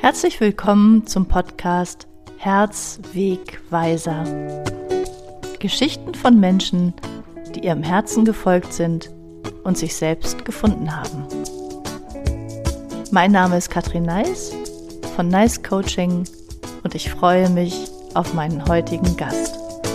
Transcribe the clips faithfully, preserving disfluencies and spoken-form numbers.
Herzlich willkommen zum Podcast Herzwegweiser. Geschichten von Menschen, die ihrem Herzen gefolgt sind und sich selbst gefunden haben. Mein Name ist Katrin Neis von Neis Coaching und ich freue mich auf meinen heutigen Gast.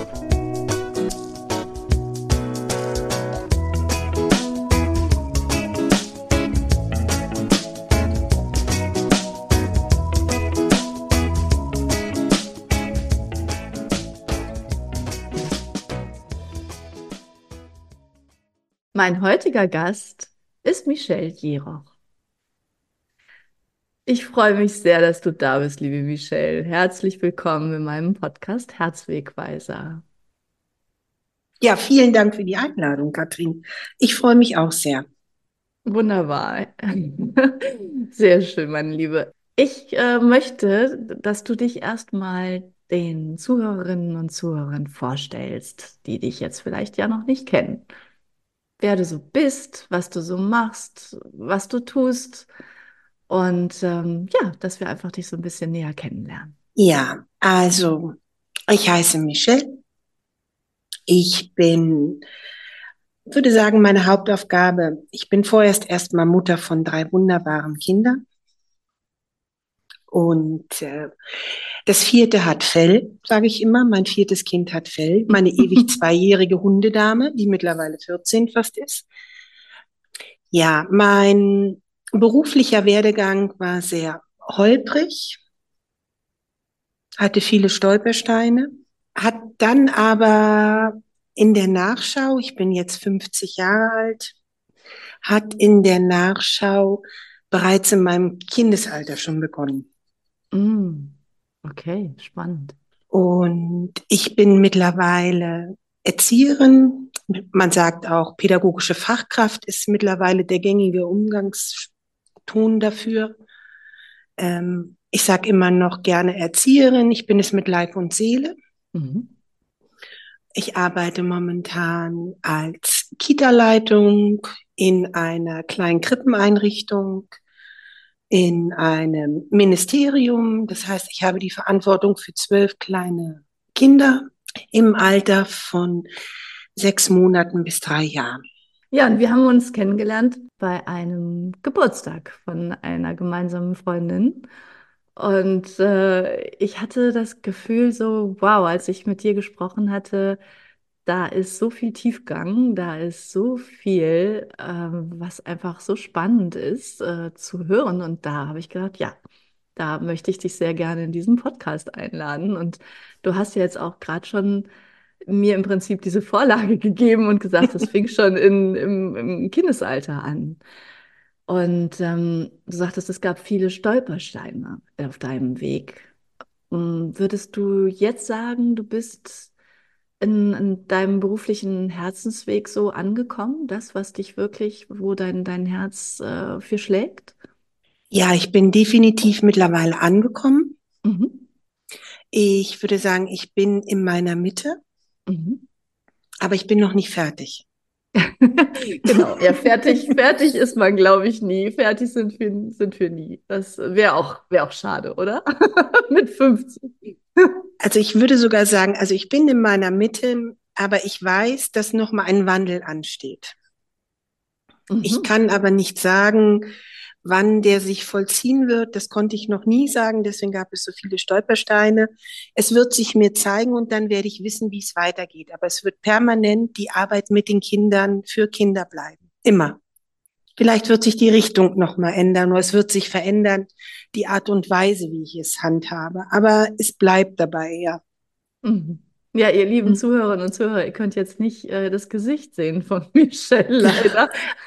Mein heutiger Gast ist Michelle Jeroch. Ich freue mich sehr, dass du da bist, liebe Michelle. Herzlich willkommen in meinem Podcast Herzwegweiser. Ja, vielen Dank für die Einladung, Katrin. Ich freue mich auch sehr. Wunderbar. Sehr schön, meine Liebe. Ich äh, möchte, dass du dich erstmal den Zuhörerinnen und Zuhörern vorstellst, die dich jetzt vielleicht ja noch nicht kennen. Wer du so bist, was du so machst, was du tust und ähm, ja, dass wir einfach dich so ein bisschen näher kennenlernen. Ja, also ich heiße Michelle. Ich bin, würde sagen, meine Hauptaufgabe, ich bin vorerst erstmal Mutter von drei wunderbaren Kindern. Und äh, das vierte hat Fell, sage ich immer. Mein viertes Kind hat Fell. Meine ewig zweijährige Hundedame, die mittlerweile vierzehn fast ist. Ja, mein beruflicher Werdegang war sehr holprig, hatte viele Stolpersteine, hat dann aber in der Nachschau, ich bin jetzt fünfzig Jahre alt, hat in der Nachschau bereits in meinem Kindesalter schon begonnen. Mm, okay, spannend. Und ich bin mittlerweile Erzieherin. Man sagt auch, pädagogische Fachkraft ist mittlerweile der gängige Umgangston dafür. Ähm, ich sage immer noch gerne Erzieherin. Ich bin es mit Leib und Seele. Mhm. Ich arbeite momentan als Kita-Leitung in einer kleinen Krippeneinrichtung, in einem Ministerium. Das heißt, ich habe die Verantwortung für zwölf kleine Kinder im Alter von sechs Monaten bis drei Jahren. Ja, und wir haben uns kennengelernt bei einem Geburtstag von einer gemeinsamen Freundin. Und äh, ich hatte das Gefühl so, wow, als ich mit dir gesprochen hatte, da ist so viel Tiefgang, da ist so viel, ähm, was einfach so spannend ist äh, zu hören. Und da habe ich gedacht, ja, da möchte ich dich sehr gerne in diesen Podcast einladen. Und du hast ja jetzt auch gerade schon mir im Prinzip diese Vorlage gegeben und gesagt, das fing schon in, im, im Kindesalter an. Und ähm, du sagtest, es gab viele Stolpersteine auf deinem Weg. Ähm, Würdest du jetzt sagen, du bist in, in deinem beruflichen Herzensweg so angekommen, das, was dich wirklich, wo dein, dein Herz äh, für schlägt? Ja, ich bin definitiv mittlerweile angekommen. Mhm. Ich würde sagen, ich bin in meiner Mitte, Mhm. aber ich bin noch nicht fertig. Genau, ja, fertig, fertig ist man, glaube ich, nie. Fertig sind wir, sind wir nie. Das wäre auch, wäre auch schade, oder? Mit fünfzig. Also ich würde sogar sagen, also ich bin in meiner Mitte, aber ich weiß, dass noch mal ein Wandel ansteht. Ich Mhm. kann aber nicht sagen, wann der sich vollziehen wird. Das konnte ich noch nie sagen, deswegen gab es so viele Stolpersteine. Es wird sich mir zeigen und dann werde ich wissen, wie es weitergeht. Aber es wird permanent die Arbeit mit den Kindern für Kinder bleiben. Immer. Vielleicht wird sich die Richtung noch mal ändern oder es wird sich verändern, die Art und Weise, wie ich es handhabe. Aber es bleibt dabei, ja. Mhm. Ja, ihr lieben Hm. Zuhörerinnen und Zuhörer, ihr könnt jetzt nicht äh, das Gesicht sehen von Michelle leider.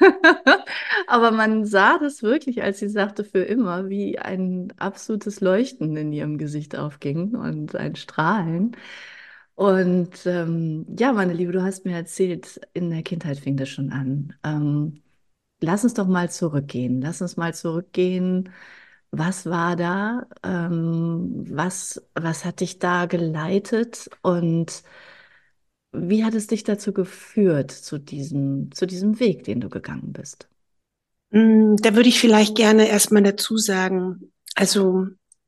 Aber man sah das wirklich, als sie sagte, für immer, wie ein absolutes Leuchten in ihrem Gesicht aufging und ein Strahlen. Und ähm, ja, meine Liebe, du hast mir erzählt, in der Kindheit fing das schon an. Ähm, lass uns doch mal zurückgehen. Lass uns mal zurückgehen. Was war da? Ähm, was, was hat dich da geleitet? Und wie hat es dich dazu geführt, zu diesem, zu diesem Weg, den du gegangen bist? Mm, Da würde ich vielleicht gerne erstmal dazu sagen, also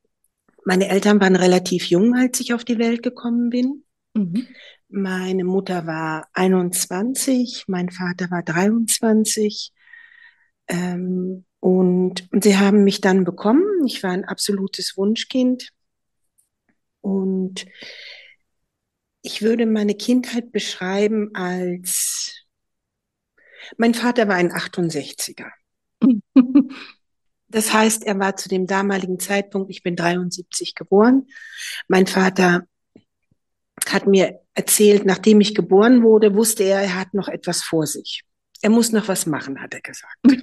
Meine Eltern waren relativ jung, als ich auf die Welt gekommen bin. Mhm. Meine Mutter war einundzwanzig, mein Vater war dreiundzwanzig. Ähm, und sie haben mich dann bekommen. Ich war ein absolutes Wunschkind. Und ich würde meine Kindheit beschreiben als, mein Vater war ein achtundsechziger. Das heißt, er war zu dem damaligen Zeitpunkt, ich bin dreiundsiebzig geboren. Mein Vater hat mir erzählt, nachdem ich geboren wurde, wusste er, er hat noch etwas vor sich. Er muss noch was machen, hat er gesagt.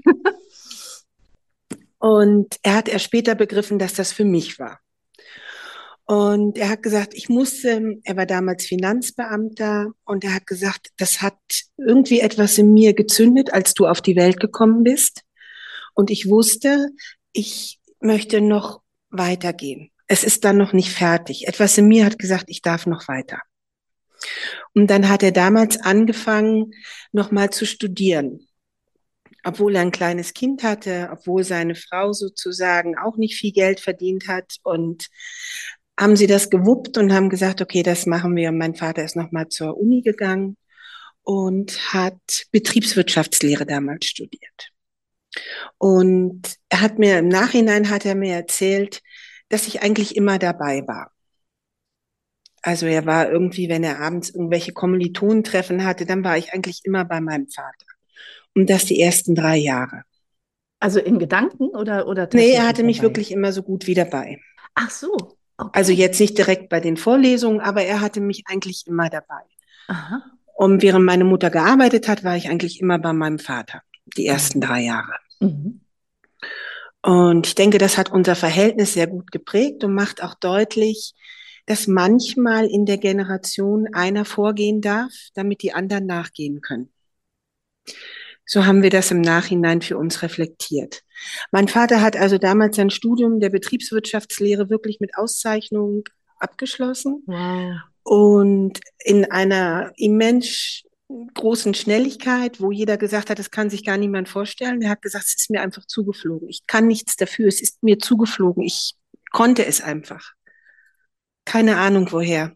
Und er hat erst später begriffen, dass das für mich war. Und er hat gesagt, ich musste, er war damals Finanzbeamter und er hat gesagt, das hat irgendwie etwas in mir gezündet, als du auf die Welt gekommen bist. Und ich wusste, ich möchte noch weitergehen. Es ist dann noch nicht fertig. Etwas in mir hat gesagt, ich darf noch weiter. Und dann hat er damals angefangen, nochmal zu studieren. Obwohl er ein kleines Kind hatte, obwohl seine Frau sozusagen auch nicht viel Geld verdient hat. Und haben sie das gewuppt und haben gesagt, okay, das machen wir. Und mein Vater ist nochmal zur Uni gegangen und hat Betriebswirtschaftslehre damals studiert. Und er hat mir im Nachhinein hat er mir erzählt, dass ich eigentlich immer dabei war. Also er war irgendwie, wenn er abends irgendwelche Kommilitonentreffen hatte, dann war ich eigentlich immer bei meinem Vater. Und das die ersten drei Jahre. Also in Gedanken oder, oder Nee, er tatsächlich hatte mich dabei? wirklich immer so gut wie dabei. Ach so, Also okay. jetzt nicht direkt bei den Vorlesungen, aber er hatte mich eigentlich immer dabei. Aha. Und während meine Mutter gearbeitet hat, war ich eigentlich immer bei meinem Vater, die ersten Mhm. drei Jahre. Mhm. Und ich denke, das hat unser Verhältnis sehr gut geprägt und macht auch deutlich, dass manchmal in der Generation einer vorgehen darf, damit die anderen nachgehen können. So haben wir das im Nachhinein für uns reflektiert. Mein Vater hat also damals sein Studium der Betriebswirtschaftslehre wirklich mit Auszeichnung abgeschlossen Wow. und in einer immens großen Schnelligkeit, wo jeder gesagt hat, das kann sich gar niemand vorstellen. Er hat gesagt, es ist mir einfach zugeflogen. Ich kann nichts dafür. Es ist mir zugeflogen. Ich konnte es einfach. Keine Ahnung woher.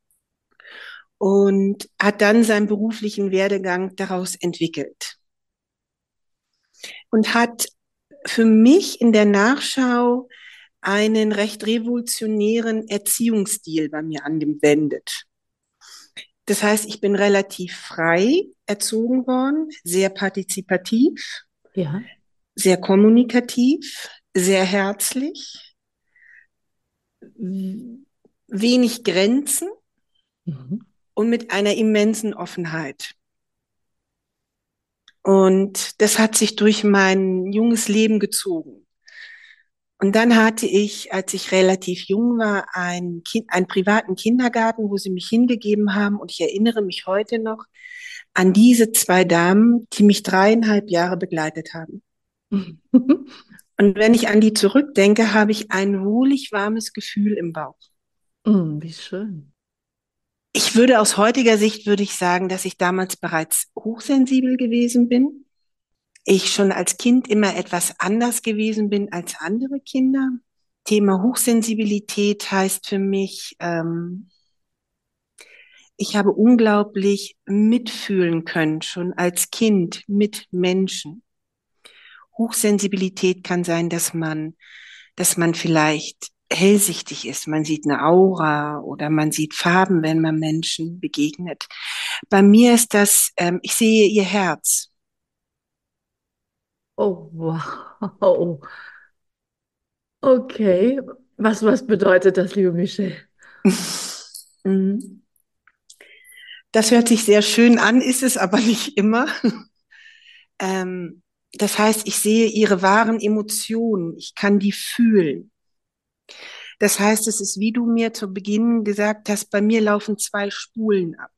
Und hat dann seinen beruflichen Werdegang daraus entwickelt. Und hat für mich in der Nachschau einen recht revolutionären Erziehungsstil bei mir angewendet. Das heißt, ich bin relativ frei erzogen worden, sehr partizipativ, Ja. sehr kommunikativ, sehr herzlich, wenig Grenzen Mhm. und mit einer immensen Offenheit. Und das hat sich durch mein junges Leben gezogen. Und dann hatte ich, als ich relativ jung war, einen, kind, einen privaten Kindergarten, wo sie mich hingegeben haben. Und ich erinnere mich heute noch an diese zwei Damen, die mich dreieinhalb Jahre begleitet haben. Und wenn ich an die zurückdenke, habe ich ein wohlig warmes Gefühl im Bauch. Mm, wie schön. Ich würde aus heutiger Sicht, würde ich sagen, dass ich damals bereits hochsensibel gewesen bin. Ich schon als Kind immer etwas anders gewesen bin als andere Kinder. Thema Hochsensibilität heißt für mich, ähm, ich habe unglaublich mitfühlen können, schon als Kind mit Menschen. Hochsensibilität kann sein, dass man, dass man vielleicht hellsichtig ist. Man sieht eine Aura oder man sieht Farben, wenn man Menschen begegnet. Bei mir ist das, ähm, ich sehe ihr Herz. Oh, wow. Okay. Was, was bedeutet das, liebe Michelle? Mhm. Das hört sich sehr schön an, ist es aber nicht immer. Ähm, das heißt, ich sehe ihre wahren Emotionen. Ich kann die fühlen. Das heißt, es ist, wie du mir zu Beginn gesagt hast, bei mir laufen zwei Spulen ab.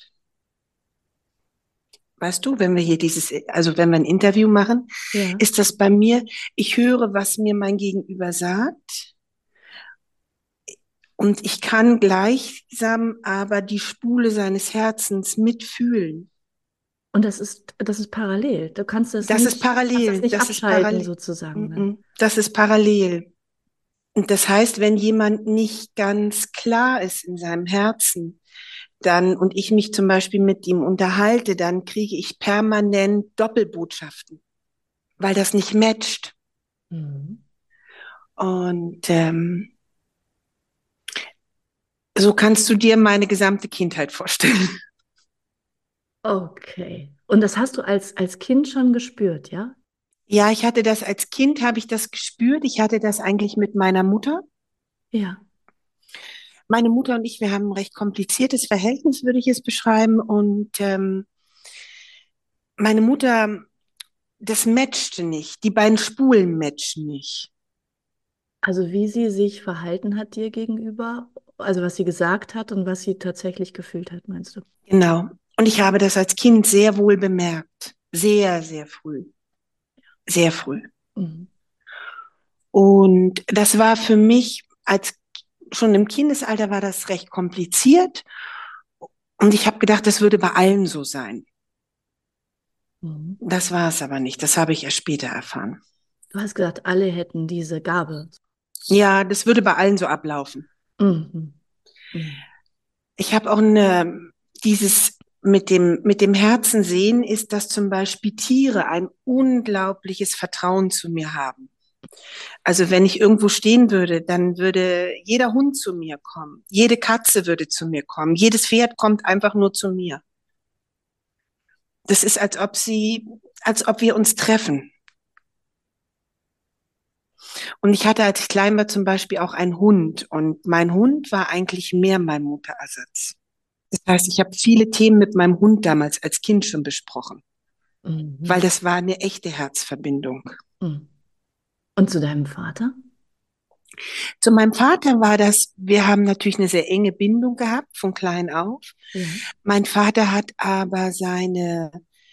Weißt du, wenn wir hier dieses, also wenn wir ein Interview machen, Ja. ist das bei mir, ich höre, was mir mein Gegenüber sagt und ich kann gleichsam aber die Spule seines Herzens mitfühlen. Und das ist, das ist parallel. Du kannst das Das ist nicht, kannst das parallel, nicht das ist abschalten, parallel. sozusagen, Mm, ne? mm, das ist parallel. Und das heißt, wenn jemand nicht ganz klar ist in seinem Herzen, dann, und ich mich zum Beispiel mit ihm unterhalte, dann kriege ich permanent Doppelbotschaften, weil das nicht matcht. Mhm. Und ähm, so kannst du dir meine gesamte Kindheit vorstellen. Okay. Und das hast du als, als Kind schon gespürt, ja? Ja, ich hatte das als Kind, habe ich das gespürt. Ich hatte das eigentlich mit meiner Mutter. Ja. Meine Mutter und ich, wir haben ein recht kompliziertes Verhältnis, würde ich es beschreiben. Und ähm, meine Mutter, das matchte nicht. Die beiden Spulen matchen nicht. Also wie sie sich verhalten hat dir gegenüber, also was sie gesagt hat und was sie tatsächlich gefühlt hat, meinst du? Genau. Und ich habe das als Kind sehr wohl bemerkt. Sehr, sehr früh. Sehr früh. Mhm. Und das war für mich als schon im Kindesalter war das recht kompliziert. Und ich habe gedacht, das würde bei allen so sein. Mhm. Das war es aber nicht. Das habe ich erst später erfahren. Du hast gesagt, alle hätten diese Gabe. Ja, das würde bei allen so ablaufen. Mhm. Mhm. Ich habe auch eine, dieses mit dem, mit dem Herzen sehen, ist, dass zum Beispiel Tiere ein unglaubliches Vertrauen zu mir haben. Also wenn ich irgendwo stehen würde, dann würde jeder Hund zu mir kommen, jede Katze würde zu mir kommen, jedes Pferd kommt einfach nur zu mir. Das ist, als ob sie, als ob wir uns treffen. Und ich hatte, als ich klein war, zum Beispiel auch einen Hund. Und mein Hund war eigentlich mehr mein Mutterersatz. Das heißt, ich habe viele Themen mit meinem Hund damals als Kind schon besprochen, weil Mhm. das war eine echte Herzverbindung. Mhm. Und zu deinem Vater? Zu meinem Vater war das, wir haben natürlich eine sehr enge Bindung gehabt, von klein auf. Ja. Mein Vater hat aber seine,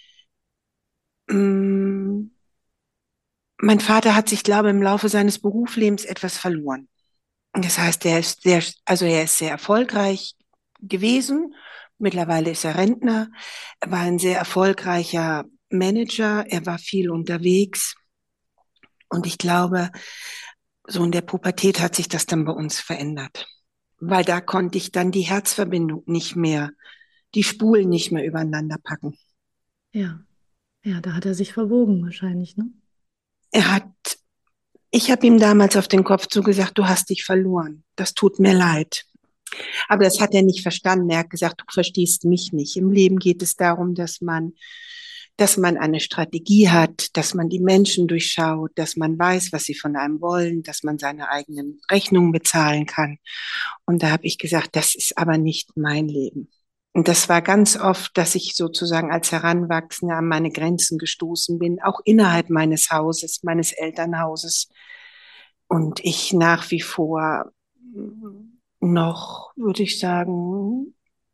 mh, mein Vater hat sich, glaube ich, im Laufe seines Berufslebens etwas verloren. Das heißt, er ist sehr, also er ist sehr erfolgreich gewesen. Mittlerweile ist er Rentner. Er war ein sehr erfolgreicher Manager. Er war viel unterwegs. Und ich glaube, so in der Pubertät hat sich das dann bei uns verändert. Weil da konnte ich dann die Herzverbindung nicht mehr, die Spulen nicht mehr übereinander packen. Ja. Ja, da hat er sich verbogen wahrscheinlich, ne? Er hat, ich habe ihm damals auf den Kopf zugesagt, du hast dich verloren. Das tut mir leid. Aber das hat er nicht verstanden. Er hat gesagt, du verstehst mich nicht. Im Leben geht es darum, dass man, dass man eine Strategie hat, dass man die Menschen durchschaut, dass man weiß, was sie von einem wollen, dass man seine eigenen Rechnungen bezahlen kann. Und da habe ich gesagt, das ist aber nicht mein Leben. Und das war ganz oft, dass ich sozusagen als Heranwachsende an meine Grenzen gestoßen bin, auch innerhalb meines Hauses, meines Elternhauses. Und ich nach wie vor noch, würde ich sagen,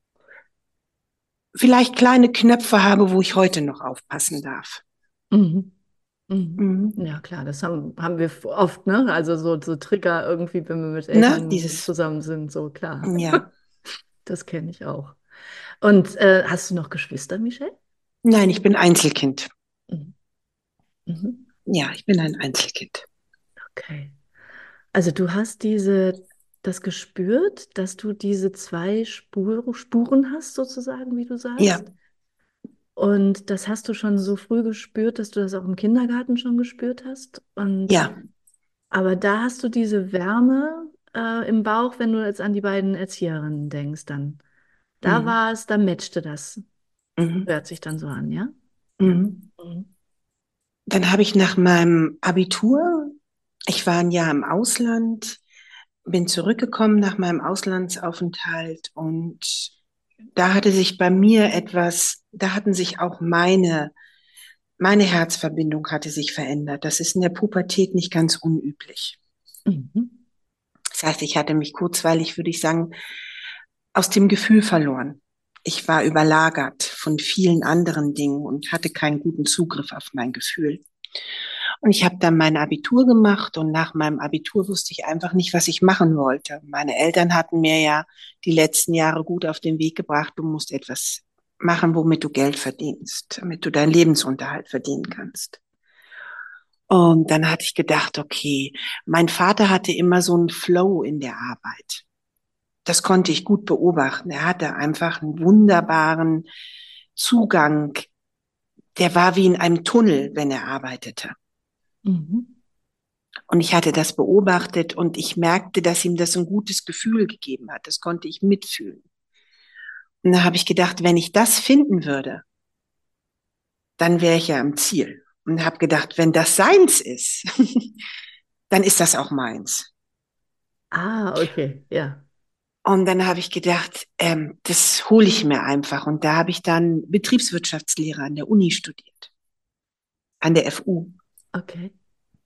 vielleicht kleine Knöpfe habe, wo ich heute noch aufpassen darf. Mhm. Mhm. Mhm. Ja, klar, das haben, haben wir oft, ne? Also so, so Trigger irgendwie, wenn wir mit Ne? Eltern Dieses, zusammen sind, so klar. ja. Das kenne ich auch. Und äh, hast du noch Geschwister, Michelle? Nein, ich bin Einzelkind. Mhm. Mhm. Ja, ich bin ein Einzelkind. Okay. Also du hast diese, das gespürt, dass du diese zwei Spur, Spuren hast, sozusagen, wie du Ja, sagst. Und das hast du schon so früh gespürt, dass du das auch im Kindergarten schon gespürt hast. Und ja. aber da hast du diese Wärme äh, im Bauch, wenn du jetzt an die beiden Erzieherinnen denkst, dann. Da Mhm. war es, da matchte das. Mhm. Hört sich dann so an, ja? Ja. Mhm. Mhm. Dann habe ich nach meinem Abitur, ich war ein Jahr im Ausland, bin zurückgekommen nach meinem Auslandsaufenthalt und da hatte sich bei mir etwas, da hatten sich auch meine, meine Herzverbindung hatte sich verändert. Das ist in der Pubertät nicht ganz unüblich. Mhm. Das heißt, ich hatte mich kurzweilig, würde ich sagen, aus dem Gefühl verloren. Ich war überlagert von vielen anderen Dingen und hatte keinen guten Zugriff auf mein Gefühl. Und ich habe dann mein Abitur gemacht und nach meinem Abitur wusste ich einfach nicht, was ich machen wollte. Meine Eltern hatten mir ja die letzten Jahre gut auf den Weg gebracht, du musst etwas machen, womit du Geld verdienst, damit du deinen Lebensunterhalt verdienen kannst. Und dann hatte ich gedacht, okay, mein Vater hatte immer so einen Flow in der Arbeit. Das konnte ich gut beobachten. Er hatte einfach einen wunderbaren Zugang. Der war wie in einem Tunnel, wenn er arbeitete. Mhm. Und ich hatte das beobachtet und ich merkte, dass ihm das ein gutes Gefühl gegeben hat. Das konnte ich mitfühlen. Und da habe ich gedacht, wenn ich das finden würde, dann wäre ich ja am Ziel. Und habe gedacht, wenn das seins ist, dann ist das auch meins. Ah, okay, ja. Und dann habe ich gedacht, ähm, das hole ich mir einfach. Und da habe ich dann Betriebswirtschaftslehre an der Uni studiert, an der F U. Okay.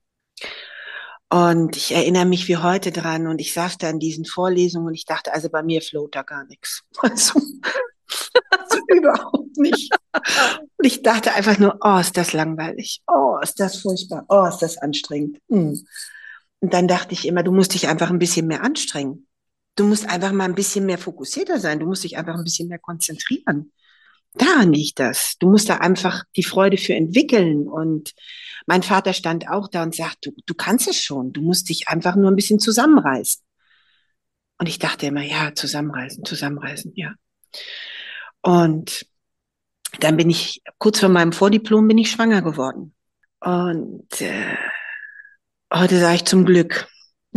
Und ich erinnere mich wie heute dran und ich saß da in diesen Vorlesungen und ich dachte, also bei mir float da gar nichts. Also, also überhaupt nicht. Und ich dachte einfach nur, oh, ist das langweilig. Oh, ist das furchtbar. Oh, ist das anstrengend. Hm. Und dann dachte ich immer, du musst dich einfach ein bisschen mehr anstrengen. Du musst einfach mal ein bisschen mehr fokussierter sein. Du musst dich einfach ein bisschen mehr konzentrieren. Daran liegt das. Du musst da einfach die Freude für entwickeln. Und mein Vater stand auch da und sagt, du, du kannst es schon. Du musst dich einfach nur ein bisschen zusammenreißen. Und ich dachte immer, ja, zusammenreißen, zusammenreißen, ja. Und dann bin ich, kurz vor meinem Vordiplom bin ich schwanger geworden. Und äh, heute sage ich zum Glück.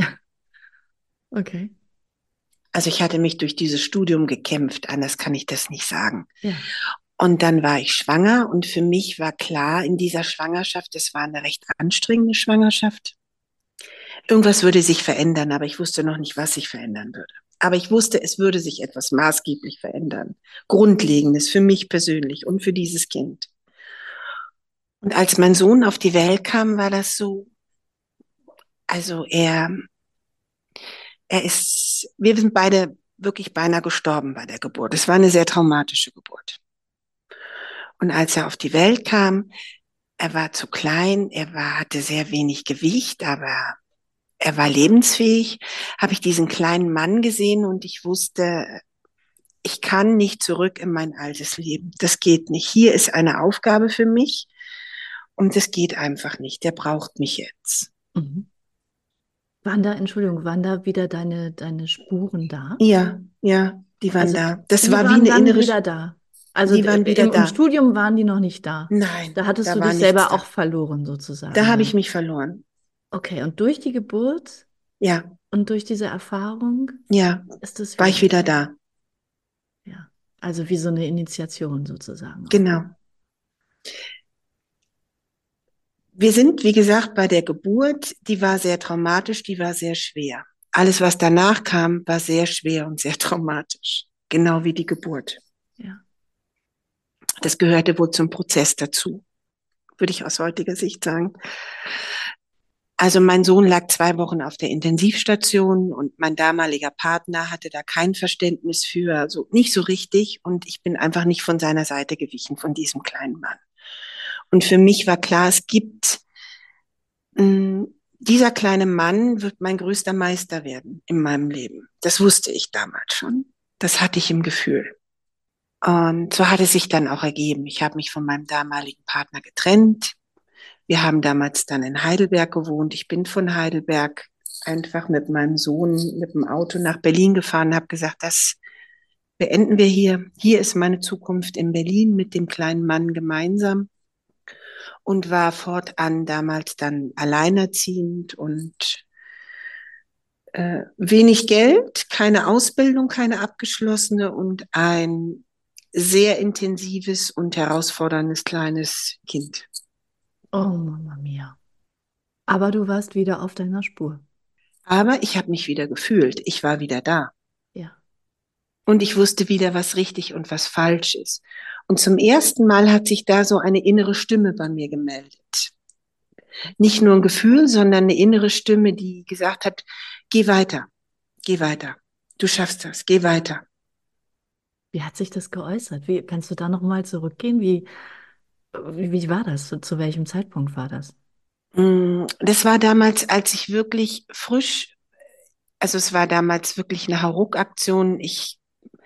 Okay. Also ich hatte mich durch dieses Studium gekämpft, anders kann ich das nicht sagen. Ja. Und dann war ich schwanger und für mich war klar in dieser Schwangerschaft, es war eine recht anstrengende Schwangerschaft. Irgendwas würde sich verändern, aber ich wusste noch nicht, was sich verändern würde. Aber ich wusste, es würde sich etwas maßgeblich verändern. Grundlegendes für mich persönlich und für dieses Kind. Und als mein Sohn auf die Welt kam, war das so, also er, er ist, wir sind beide wirklich beinahe gestorben bei der Geburt. Es war eine sehr traumatische Geburt. Und als er auf die Welt kam, er war zu klein, er war, hatte sehr wenig Gewicht, aber er war lebensfähig, habe ich diesen kleinen Mann gesehen und ich wusste, ich kann nicht zurück in mein altes Leben. Das geht nicht. Hier ist eine Aufgabe für mich und das geht einfach nicht. Der braucht mich jetzt. Mhm. Waren da, Entschuldigung, waren da wieder deine, deine Spuren da? Ja, ja, die waren Also da. Das die war wie waren eine dann innere, wieder da. Also die d- waren wieder im, im da. Studium waren die noch nicht da. Nein, Da hattest da du war dich nichts selber auch da. verloren, Da sozusagen habe ich dann. mich verloren. Okay, und durch die Geburt Ja, und durch diese Erfahrung ja, ist es war ich wieder wieder da. da. Ja. Also wie so eine Initiation sozusagen auch. Genau. Wir sind, wie gesagt, bei der Geburt, die war sehr traumatisch, die war sehr schwer. Alles, was danach kam, war sehr schwer und sehr traumatisch. Genau wie die Geburt. Ja. Das gehörte wohl zum Prozess dazu, würde ich aus heutiger Sicht sagen. Also mein Sohn lag zwei Wochen auf der Intensivstation und mein damaliger Partner hatte da kein Verständnis für, also nicht so richtig. Und ich bin einfach nicht von seiner Seite gewichen, von diesem kleinen Mann. Und für mich war klar, es gibt mh, dieser kleine Mann wird mein größter Meister werden in meinem Leben. Das wusste ich damals schon. Das hatte ich im Gefühl. Und so hat es sich dann auch ergeben. Ich habe mich von meinem damaligen Partner getrennt. Wir haben damals dann in Heidelberg gewohnt. Ich bin von Heidelberg einfach mit meinem Sohn mit dem Auto nach Berlin gefahren, habe gesagt, das beenden wir hier. Hier ist meine Zukunft in Berlin mit dem kleinen Mann gemeinsam und war fortan damals dann alleinerziehend und äh, wenig Geld, keine Ausbildung, keine abgeschlossene und ein sehr intensives und herausforderndes kleines Kind. Oh, Mama mia. Aber du warst wieder auf deiner Spur. Aber ich habe mich wieder gefühlt. Ich war wieder da. Ja. Und ich wusste wieder, was richtig und was falsch ist. Und zum ersten Mal hat sich da so eine innere Stimme bei mir gemeldet. Nicht nur ein Gefühl, sondern eine innere Stimme, die gesagt hat, geh weiter, geh weiter. Du schaffst das, geh weiter. Wie hat sich das geäußert? Wie kannst du da noch mal zurückgehen? Wie, wie, wie war das? Zu, zu welchem Zeitpunkt war das? Mm, Das war damals, als ich wirklich frisch, also es war damals wirklich eine Hauruck-Aktion. Ich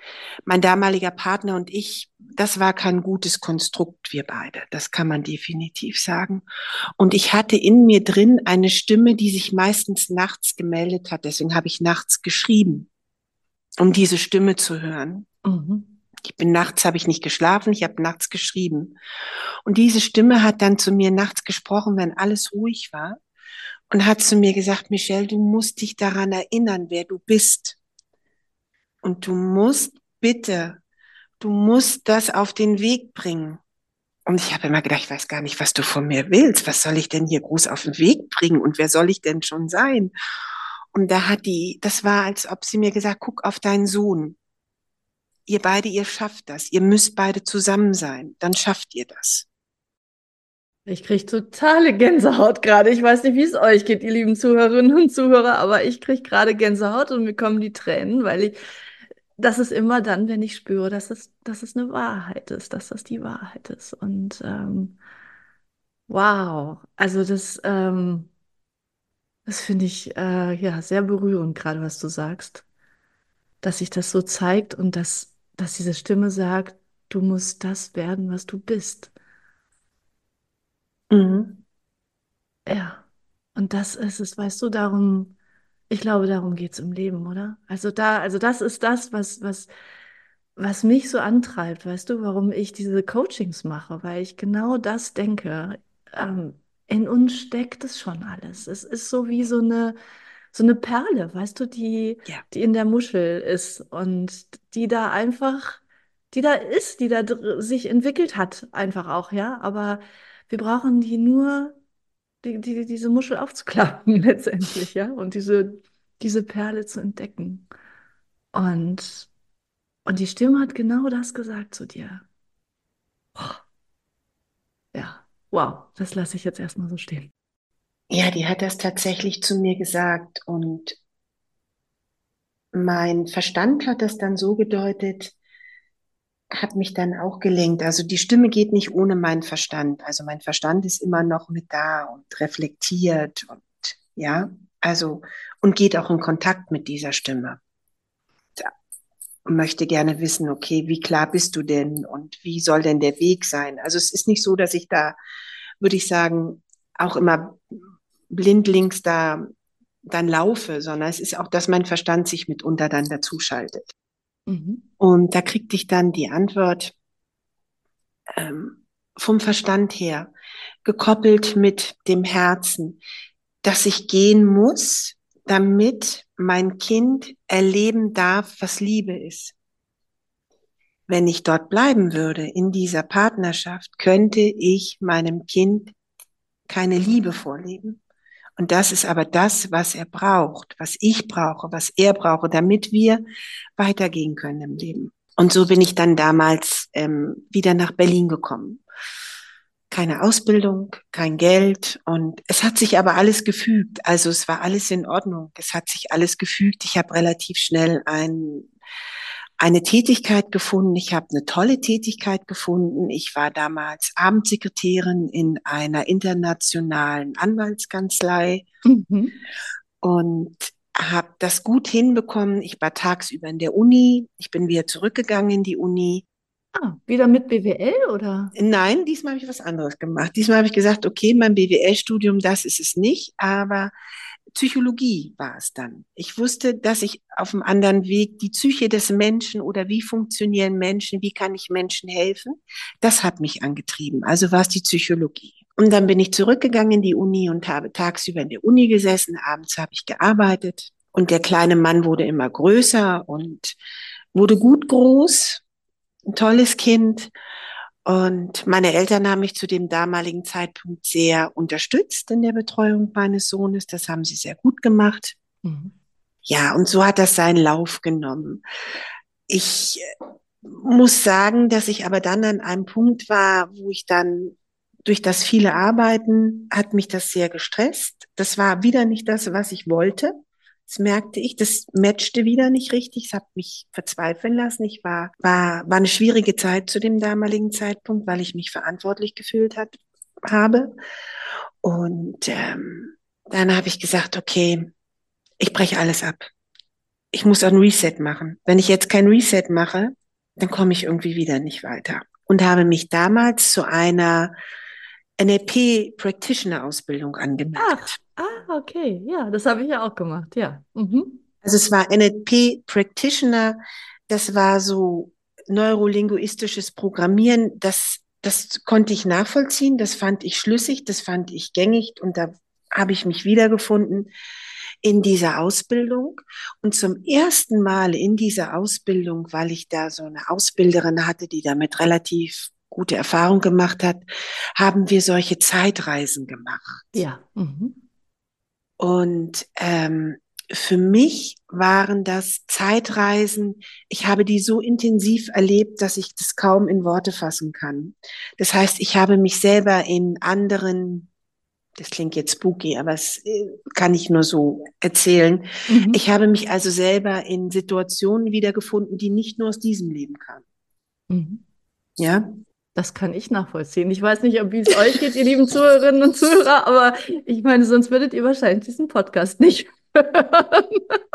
Mein damaliger Partner und ich, das war kein gutes Konstrukt, wir beide. Das kann man definitiv sagen. Und ich hatte in mir drin eine Stimme, die sich meistens nachts gemeldet hat. Deswegen habe ich nachts geschrieben, um diese Stimme zu hören. Mhm. Ich bin nachts, habe ich nicht geschlafen, ich habe nachts geschrieben. Und diese Stimme hat dann zu mir nachts gesprochen, wenn alles ruhig war. Und hat zu mir gesagt, Michelle, du musst dich daran erinnern, wer du bist. Und du musst bitte, du musst das auf den Weg bringen. Und ich habe immer gedacht, ich weiß gar nicht, was du von mir willst. Was soll ich denn hier groß auf den Weg bringen? Und wer soll ich denn schon sein? Und da hat die, das war, als ob sie mir gesagt, guck auf deinen Sohn. Ihr beide, ihr schafft das. Ihr müsst beide zusammen sein. Dann schafft ihr das. Ich kriege totale Gänsehaut gerade. Ich weiß nicht, wie es euch geht, ihr lieben Zuhörerinnen und Zuhörer, aber ich kriege gerade Gänsehaut und mir kommen die Tränen, weil ich, das ist immer dann, wenn ich spüre, dass es, dass es eine Wahrheit ist, dass das die Wahrheit ist. Und ähm, wow, also das, ähm, das finde ich äh, ja sehr berührend, gerade was du sagst, dass sich das so zeigt und dass, dass diese Stimme sagt, du musst das werden, was du bist. Mhm. Ja, und das ist es, weißt du, darum, ich glaube, darum geht es im Leben, oder? Also da, also das ist das, was, was, was mich so antreibt, weißt du, warum ich diese Coachings mache, weil ich genau das denke. Ähm, in uns steckt es schon alles. Es ist so wie so eine, so eine Perle, weißt du, die, Ja. die in der Muschel ist und die da einfach, die da ist, die da dr- sich entwickelt hat, einfach auch, ja. Aber wir brauchen die nur die, die, diese Muschel aufzuklappen letztendlich, ja, und diese, diese Perle zu entdecken. Und, und die Stimme hat genau das gesagt zu dir. Ja, wow, das lasse ich jetzt erstmal so stehen. Ja, die hat das tatsächlich zu mir gesagt. Und mein Verstand hat das dann so gedeutet, hat mich dann auch gelenkt. Also die Stimme geht nicht ohne meinen Verstand. Also mein Verstand ist immer noch mit da und reflektiert und ja, also und geht auch in Kontakt mit dieser Stimme. Und möchte gerne wissen, okay, wie klar bist du denn und wie soll denn der Weg sein? Also es ist nicht so, dass ich da, würde ich sagen, auch immer blindlings da dann laufe, sondern es ist auch, dass mein Verstand sich mitunter dann dazuschaltet. Mhm. Und da kriegte ich dann die Antwort, ähm, vom Verstand her, gekoppelt mit dem Herzen, dass ich gehen muss, damit mein Kind erleben darf, was Liebe ist. Wenn ich dort bleiben würde, in dieser Partnerschaft, könnte ich meinem Kind keine Liebe vorleben. Und das ist aber das, was er braucht, was ich brauche, was er brauche, damit wir weitergehen können im Leben. Und so bin ich dann damals ähm, wieder nach Berlin gekommen. Keine Ausbildung, kein Geld und es hat sich aber alles gefügt. Also es war alles in Ordnung. Es hat sich alles gefügt. Ich habe relativ schnell ein, eine Tätigkeit gefunden. Ich habe eine tolle Tätigkeit gefunden. Ich war damals Abendsekretärin in einer internationalen Anwaltskanzlei Mhm. und habe das gut hinbekommen. Ich war tagsüber in der Uni. Ich bin wieder zurückgegangen in die Uni. Ah, wieder mit B W L oder? Nein, diesmal habe ich was anderes gemacht. Diesmal habe ich gesagt, okay, mein B W L-Studium, das ist es nicht, aber Psychologie war es dann. Ich wusste, dass ich auf einem anderen Weg die Psyche des Menschen oder wie funktionieren Menschen, wie kann ich Menschen helfen, das hat mich angetrieben. Also war es die Psychologie. Und dann bin ich zurückgegangen in die Uni und habe tagsüber in der Uni gesessen, abends habe ich gearbeitet und der kleine Mann wurde immer größer und wurde gut groß, ein tolles Kind. Und meine Eltern haben mich zu dem damaligen Zeitpunkt sehr unterstützt in der Betreuung meines Sohnes. Das haben sie sehr gut gemacht. Mhm. Ja, und so hat das seinen Lauf genommen. Ich äh, muss sagen, dass ich aber dann an einem Punkt war, wo ich dann durch das viele Arbeiten hat mich das sehr gestresst. Das war wieder nicht das, was ich wollte. Das merkte ich, das matchte wieder nicht richtig. Es hat mich verzweifeln lassen. Ich war, war, war eine schwierige Zeit zu dem damaligen Zeitpunkt, weil ich mich verantwortlich gefühlt hat, habe. Und ähm, dann habe ich gesagt, okay, ich breche alles ab. ich muss ein Reset machen. Wenn ich jetzt kein Reset mache, dann komme ich irgendwie wieder nicht weiter. Und habe mich damals zu einer N L P Practitioner Ausbildung Ach, angemeldet. ah, okay. Ja, das habe ich ja auch gemacht. Ja. Mhm. Also es war N L P Practitioner, das war so neurolinguistisches Programmieren, das, das konnte ich nachvollziehen, das fand ich schlüssig, das fand ich gängig und da habe ich mich wiedergefunden in dieser Ausbildung. Und zum ersten Mal in dieser Ausbildung, weil ich da so eine Ausbilderin hatte, die damit relativ gute Erfahrung gemacht hat, haben wir solche Zeitreisen gemacht. Ja. Mhm. Und ähm, für mich waren das Zeitreisen, ich habe die so intensiv erlebt, dass ich das kaum in Worte fassen kann. Das heißt, ich habe mich selber in anderen, das klingt jetzt spooky, aber es äh, kann ich nur so erzählen. Mhm. Ich habe mich also selber in Situationen wiedergefunden, die nicht nur aus diesem Leben kamen. Mhm. Ja, Das kann ich nachvollziehen. Ich weiß nicht, ob wie es euch geht, ihr lieben Zuhörerinnen und Zuhörer, aber ich meine, sonst würdet ihr wahrscheinlich diesen Podcast nicht hören.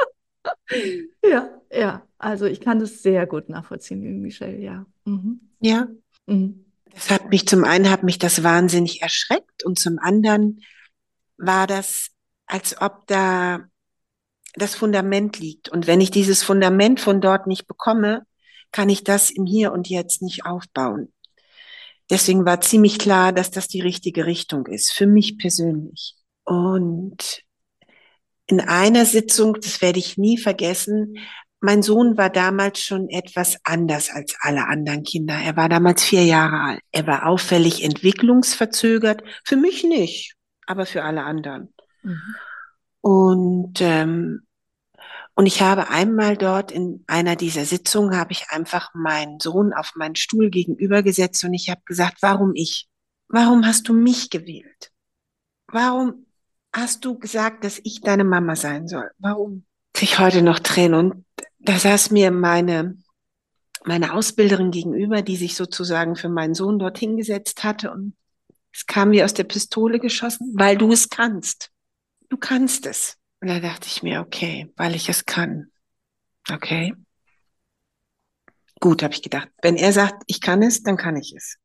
Ja, ja. Also ich kann das sehr gut nachvollziehen, liebe Michelle, ja. Mhm. ja. Mhm. Das hat mich zum einen hat mich das wahnsinnig erschreckt und zum anderen war das, als ob da das Fundament liegt. Und wenn ich dieses Fundament von dort nicht bekomme, kann ich das im Hier und Jetzt nicht aufbauen. Deswegen war ziemlich klar, dass das die richtige Richtung ist, für mich persönlich. Und in einer Sitzung, das werde ich nie vergessen, mein Sohn war damals schon etwas anders als alle anderen Kinder. Er war damals vier Jahre alt. Er war auffällig entwicklungsverzögert. Für mich nicht, aber für alle anderen. Mhm. Und ähm, Und ich habe einmal dort in einer dieser Sitzungen, habe ich einfach meinen Sohn auf meinen Stuhl gegenübergesetzt und ich habe gesagt, warum ich? Warum hast du mich gewählt? Warum hast du gesagt, dass ich deine Mama sein soll? Warum? Krieg ich heute noch Tränen und da saß mir meine, meine Ausbilderin gegenüber, die sich sozusagen für meinen Sohn dort hingesetzt hatte und es kam wie aus der Pistole geschossen, weil du es kannst. Du kannst es. Und da dachte ich mir, okay, weil ich es kann. Okay. Gut, habe ich gedacht. Wenn er sagt, ich kann es, dann kann ich es.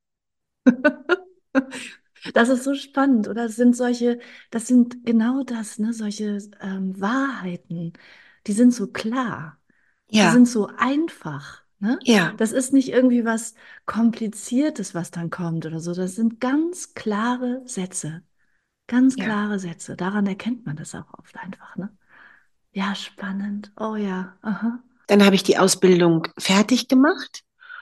Das ist so spannend, oder? Das sind solche, das sind genau das, ne? Solche ähm, Wahrheiten, die sind so klar, die Ja, sind so einfach, ne? ja, Das ist nicht irgendwie was Kompliziertes, was dann kommt oder so. Das sind ganz klare Sätze, ganz ja. klare Sätze. Daran erkennt man das auch oft einfach, ne? Ja, spannend. Oh ja, aha. Dann habe ich die Ausbildung fertig gemacht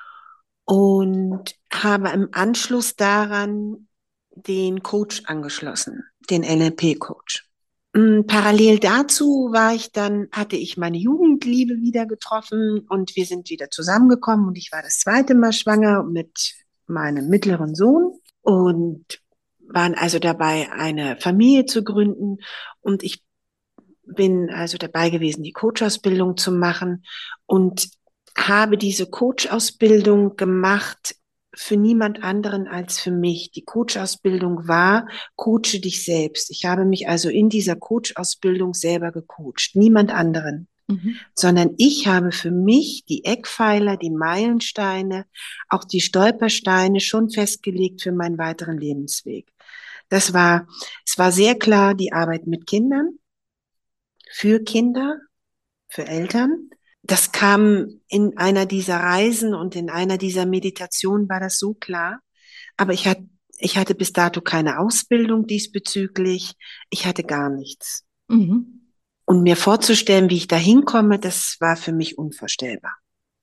und habe im Anschluss daran den Coach angeschlossen, den N L P-Coach. Mm, Parallel dazu war ich dann, hatte ich meine Jugendliebe wieder getroffen und wir sind wieder zusammengekommen und ich war das zweite Mal schwanger mit meinem mittleren Sohn und waren also dabei, eine Familie zu gründen und ich bin also dabei gewesen, die Coach-Ausbildung zu machen und habe diese Coach-Ausbildung gemacht für niemand anderen als für mich. Die Coach-Ausbildung war, coache dich selbst. Ich habe mich also in dieser Coach-Ausbildung selber gecoacht, niemand anderen, Mhm. sondern ich habe für mich die Eckpfeiler, die Meilensteine, auch die Stolpersteine schon festgelegt für meinen weiteren Lebensweg. Das war, es war sehr klar die Arbeit mit Kindern, für Kinder, für Eltern. Das kam in einer dieser Reisen und in einer dieser Meditationen war das so klar. Aber ich hatte, ich hatte bis dato keine Ausbildung diesbezüglich. Ich hatte gar nichts. Mhm. Und mir vorzustellen, wie ich da hinkomme, das war für mich unvorstellbar.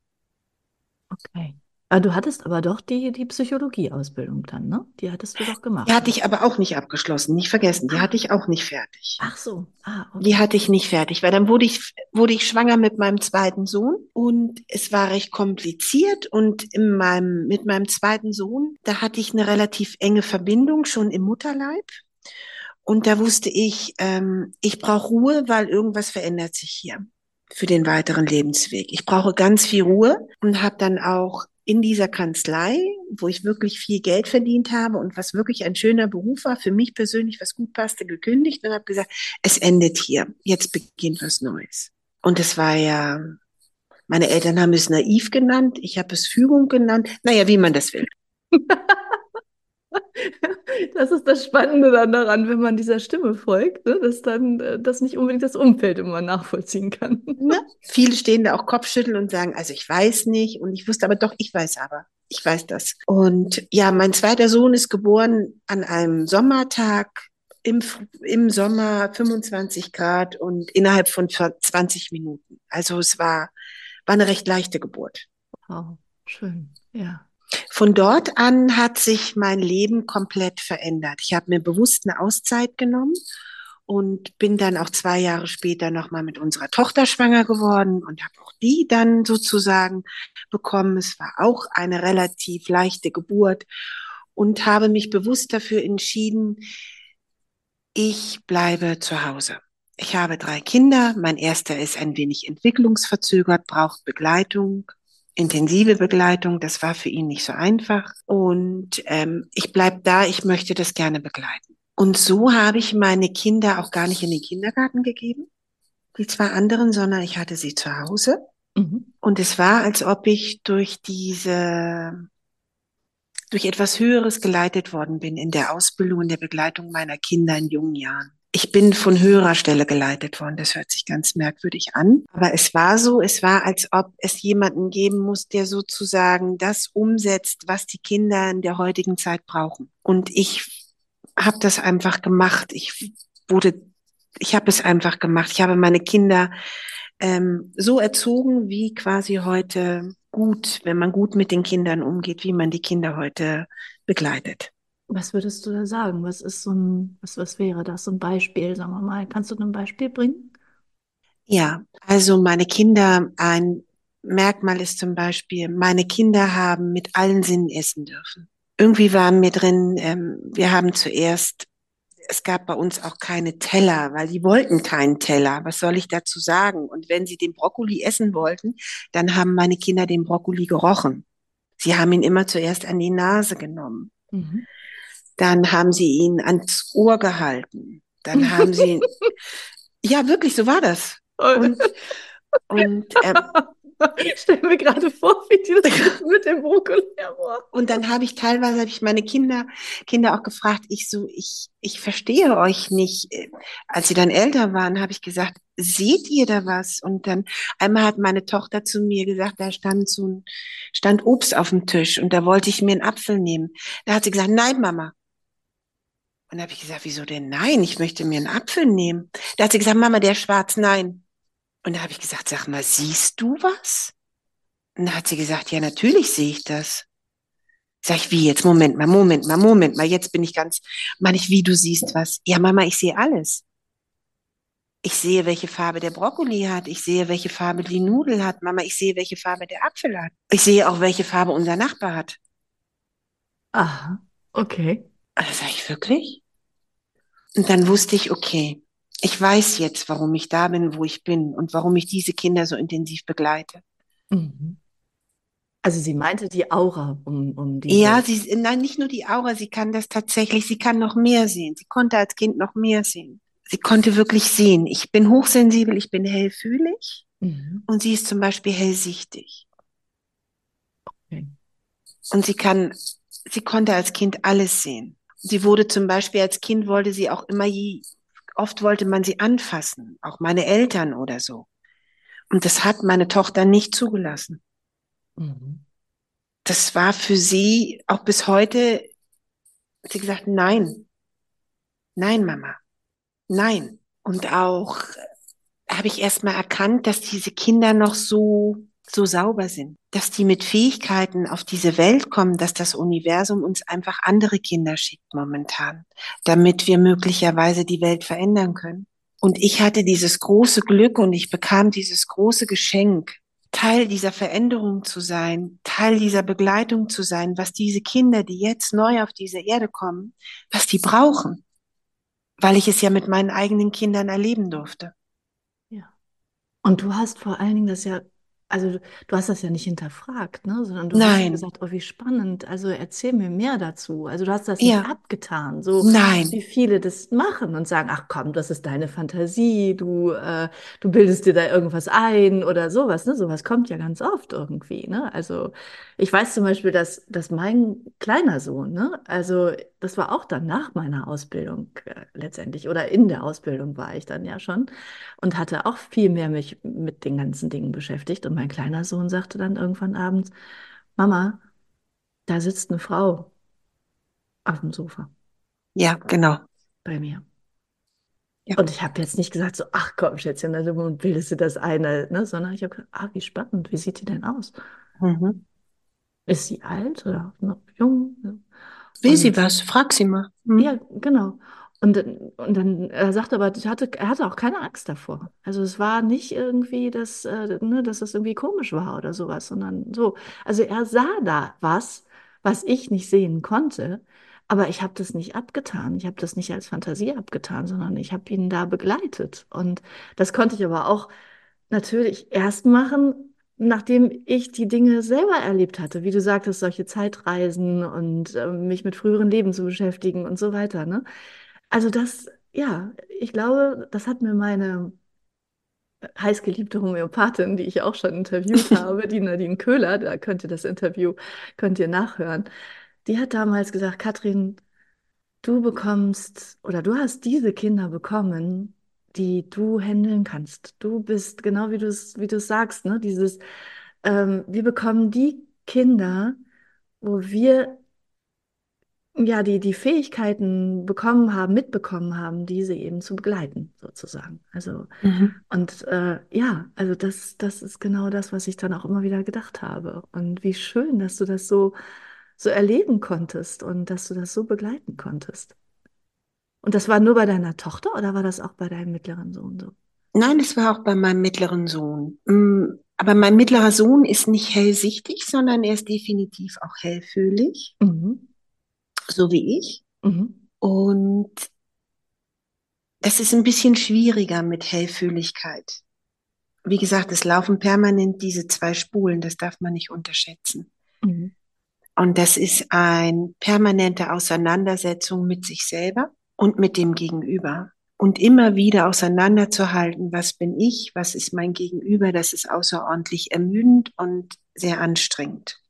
Okay. Ah, du hattest aber doch die, die Psychologie-Ausbildung dann, ne? Die hattest du doch Die gemacht hatte dann. ich aber auch nicht abgeschlossen, nicht vergessen. Die hatte Ah, ich auch nicht fertig. ach so. Ah, Die okay. hatte ich nicht fertig, weil dann wurde ich, wurde ich schwanger mit meinem zweiten Sohn und es war recht kompliziert und in meinem, mit meinem zweiten Sohn, da hatte ich eine relativ enge Verbindung schon im Mutterleib und da wusste ich, ähm, ich brauche Ruhe, weil irgendwas verändert sich hier für den weiteren Lebensweg. Ich brauche ganz viel Ruhe und habe dann auch in dieser Kanzlei, wo ich wirklich viel Geld verdient habe und was wirklich ein schöner Beruf war, für mich persönlich, was gut passte, gekündigt und habe gesagt, es endet hier. Jetzt beginnt was Neues. Und es war ja, meine Eltern haben es naiv genannt, ich habe es Fügung genannt. Naja, wie man das will. Das ist das Spannende dann daran, wenn man dieser Stimme folgt, ne? Dass dann äh, das nicht unbedingt das Umfeld immer nachvollziehen kann. Ne? Viele stehen da auch Kopfschütteln und sagen, also ich weiß nicht. Und ich wusste aber doch, ich weiß aber. Ich weiß das. Und ja, mein zweiter Sohn ist geboren an einem Sommertag im, im Sommer, fünfundzwanzig Grad und innerhalb von zwanzig Minuten. Also es war, war eine recht leichte Geburt. Wow, schön, ja. Von dort an hat sich mein Leben komplett verändert. Ich habe mir bewusst eine Auszeit genommen und bin dann auch zwei Jahre später nochmal mit unserer Tochter schwanger geworden und habe auch die dann sozusagen bekommen. Es war auch eine relativ leichte Geburt und habe mich bewusst dafür entschieden, ich bleibe zu Hause. Ich habe drei Kinder. Mein erster ist ein wenig entwicklungsverzögert, braucht Begleitung, intensive Begleitung. Das war für ihn nicht so einfach. Und ähm, ich bleibe da, ich möchte das gerne begleiten. Und so habe ich meine Kinder auch gar nicht in den Kindergarten gegeben, die zwei anderen, sondern ich hatte sie zu Hause. Mhm. Und es war, als ob ich durch diese, durch etwas Höheres geleitet worden bin in der Ausbildung und der Begleitung meiner Kinder in jungen Jahren. Ich bin von höherer Stelle geleitet worden. Das hört sich ganz merkwürdig an. Aber es war so, es war, als ob es jemanden geben muss, der sozusagen das umsetzt, was die Kinder in der heutigen Zeit brauchen. Und ich habe das einfach gemacht. Ich wurde, ich habe es einfach gemacht. Ich habe meine Kinder ähm, so erzogen, wie quasi heute gut, wenn man gut mit den Kindern umgeht, wie man die Kinder heute begleitet. Was würdest du da sagen? Was ist so ein, was, was wäre das? So ein Beispiel, sagen wir mal. Kannst du ein Beispiel bringen? Ja, also meine Kinder, ein Merkmal ist zum Beispiel, meine Kinder haben mit allen Sinnen essen dürfen. Irgendwie war mir drin, ähm, wir haben zuerst, es gab bei uns auch keine Teller, weil die wollten keinen Teller. Was soll ich dazu sagen? Und wenn sie den Brokkoli essen wollten, dann haben meine Kinder den Brokkoli gerochen. Sie haben ihn immer zuerst an die Nase genommen. Mhm. Dann haben sie ihn ans Ohr gehalten. Dann haben sie, ja, wirklich, so war das. Und, und, äh, Ich stelle mir gerade vor, wie die das machen mit dem Brokkoli. und dann habe ich teilweise, habe ich meine Kinder, Kinder auch gefragt, ich so, ich, ich verstehe euch nicht. Als sie dann älter waren, habe ich gesagt, seht ihr da was? Und dann einmal hat meine Tochter zu mir gesagt, da stand so ein, stand Obst auf dem Tisch und da wollte ich mir einen Apfel nehmen. Da hat sie gesagt, nein, Mama. Und da habe ich gesagt, wieso denn nein? Ich möchte mir einen Apfel nehmen. Da hat sie gesagt, Mama, der ist schwarz, nein. Und da habe ich gesagt, sag mal, siehst du was? Und da hat sie gesagt, ja, natürlich sehe ich das. Sag ich, wie jetzt? Moment mal, Moment mal, Moment mal. Jetzt bin ich ganz, meine ich, wie du siehst was? Ja, Mama, ich sehe alles. Ich sehe, welche Farbe der Brokkoli hat. Ich sehe, welche Farbe die Nudel hat. Mama, ich sehe, welche Farbe der Apfel hat. Ich sehe auch, welche Farbe unser Nachbar hat. Aha, okay. Also sag ich, wirklich? Und dann wusste ich, okay, ich weiß jetzt, warum ich da bin, wo ich bin und warum ich diese Kinder so intensiv begleite. Mhm. Also sie meinte die Aura um, um Ja, diese. sie, nein, nicht nur die Aura, sie kann das tatsächlich, sie kann noch mehr sehen. Sie konnte als Kind noch mehr sehen. Sie konnte wirklich sehen. Ich bin hochsensibel, ich bin hellfühlig Mhm. und sie ist zum Beispiel hellsichtig. Okay. Und sie kann, sie konnte als Kind alles sehen. Sie wurde zum Beispiel als Kind wollte sie auch immer, je, oft wollte man sie anfassen, auch meine Eltern oder so. Und das hat meine Tochter nicht zugelassen. Mhm. Das war für sie auch bis heute, hat sie gesagt, nein, nein, Mama, nein. Und auch habe ich erst mal erkannt, dass diese Kinder noch so, so sauber sind, dass die mit Fähigkeiten auf diese Welt kommen, dass das Universum uns einfach andere Kinder schickt momentan, damit wir möglicherweise die Welt verändern können. Und ich hatte dieses große Glück und ich bekam dieses große Geschenk, Teil dieser Veränderung zu sein, Teil dieser Begleitung zu sein, was diese Kinder, die jetzt neu auf diese Erde kommen, was die brauchen, weil ich es ja mit meinen eigenen Kindern erleben durfte. Ja. Und du hast vor allen Dingen das ja also du, du hast das ja nicht hinterfragt, ne? Sondern du hast ja Nein, gesagt, oh, wie spannend. Also erzähl mir mehr dazu. Also du hast das nicht ja, abgetan, so nein, wie viele das machen und sagen, ach komm, das ist deine Fantasie, du, äh, du bildest dir da irgendwas ein oder sowas, ne? Sowas kommt ja ganz oft irgendwie, ne? Also ich weiß zum Beispiel, dass, dass mein kleiner Sohn, ne? Also das war auch dann nach meiner Ausbildung äh, letztendlich oder in der Ausbildung war ich dann ja schon und hatte auch viel mehr mich mit den ganzen Dingen beschäftigt. Und mein kleiner Sohn sagte dann irgendwann abends, Mama, da sitzt eine Frau auf dem Sofa ja, genau, bei mir. ja, Und ich habe jetzt nicht gesagt, so, ach komm, Schätzchen, also, und bildest du das eine, ne? Sondern ich habe gesagt, ah, wie spannend, wie sieht die denn aus? mhm. Ist sie alt oder noch jung? Will sie Und was? Frag sie mal. ja, Mhm. genau. Und, dann- und dann, er sagte aber, ich hatte, er hatte auch keine Angst davor. Also es war nicht irgendwie, dass, äh, ne, dass das irgendwie komisch war oder sowas, sondern so. Also er sah da was, was ich nicht sehen konnte, aber ich habe das nicht abgetan. Ich habe das nicht als Fantasie abgetan, sondern ich habe ihn da begleitet. Und das konnte ich aber auch natürlich erst machen, nachdem ich die Dinge selber erlebt hatte, wie du sagtest, solche Zeitreisen und äh, mich mit früheren Leben zu beschäftigen und so weiter, ne? Also das, ja, ich glaube, das hat mir meine heißgeliebte Homöopathin, die ich auch schon interviewt habe, die Nadine Köhler, da könnt ihr das Interview, könnt ihr nachhören, die hat damals gesagt, Katrin, du bekommst oder du hast diese Kinder bekommen, die du handeln kannst. Du bist genau wie du es, wie du es sagst, ne? Dieses, ähm, wir bekommen die Kinder, wo wir ja die, die Fähigkeiten bekommen haben, mitbekommen haben, diese eben zu begleiten, sozusagen. Also, Mhm. und äh, ja, also das, das ist genau das, was ich dann auch immer wieder gedacht habe. Und wie schön, dass du das so, so erleben konntest und dass du das so begleiten konntest. Und das war nur bei deiner Tochter oder war das auch bei deinem mittleren Sohn so? Nein, es war auch bei meinem mittleren Sohn. Mm, aber mein mittlerer Sohn ist nicht hellsichtig, sondern er ist definitiv auch hellfühlig, Mhm. so wie ich. Mhm. Und das ist ein bisschen schwieriger mit Hellfühligkeit. Wie gesagt, es laufen permanent diese zwei Spulen, das darf man nicht unterschätzen. Mhm. Und das ist eine permanente Auseinandersetzung mit sich selber und mit dem Gegenüber. Und immer wieder auseinanderzuhalten, was bin ich, was ist mein Gegenüber, das ist außerordentlich ermüdend und sehr anstrengend.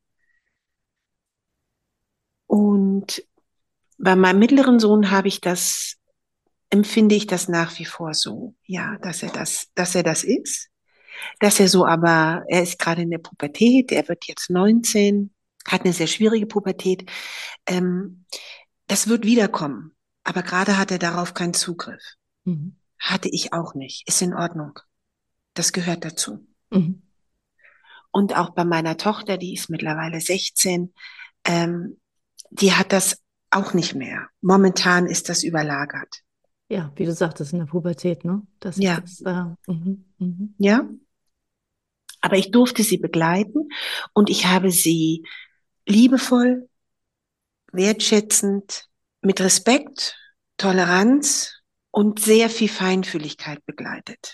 Und bei meinem mittleren Sohn habe ich das, empfinde ich das nach wie vor so, ja, dass er das, dass er das ist, dass er so aber, er ist gerade in der Pubertät, er wird jetzt neunzehn, hat eine sehr schwierige Pubertät. Ähm, Das wird wiederkommen. Aber gerade hat er darauf keinen Zugriff. Mhm. Hatte ich auch nicht. Ist in Ordnung. Das gehört dazu. Mhm. Und auch bei meiner Tochter, die ist mittlerweile sechzehn, ähm, die hat das auch nicht mehr. Momentan ist das überlagert. Ja, wie du sagtest, in der Pubertät, ne? Dass sich Ja, das da. Mhm. Mhm. ja. Aber ich durfte sie begleiten und ich habe sie liebevoll, wertschätzend, mit Respekt, Toleranz und sehr viel Feinfühligkeit begleitet.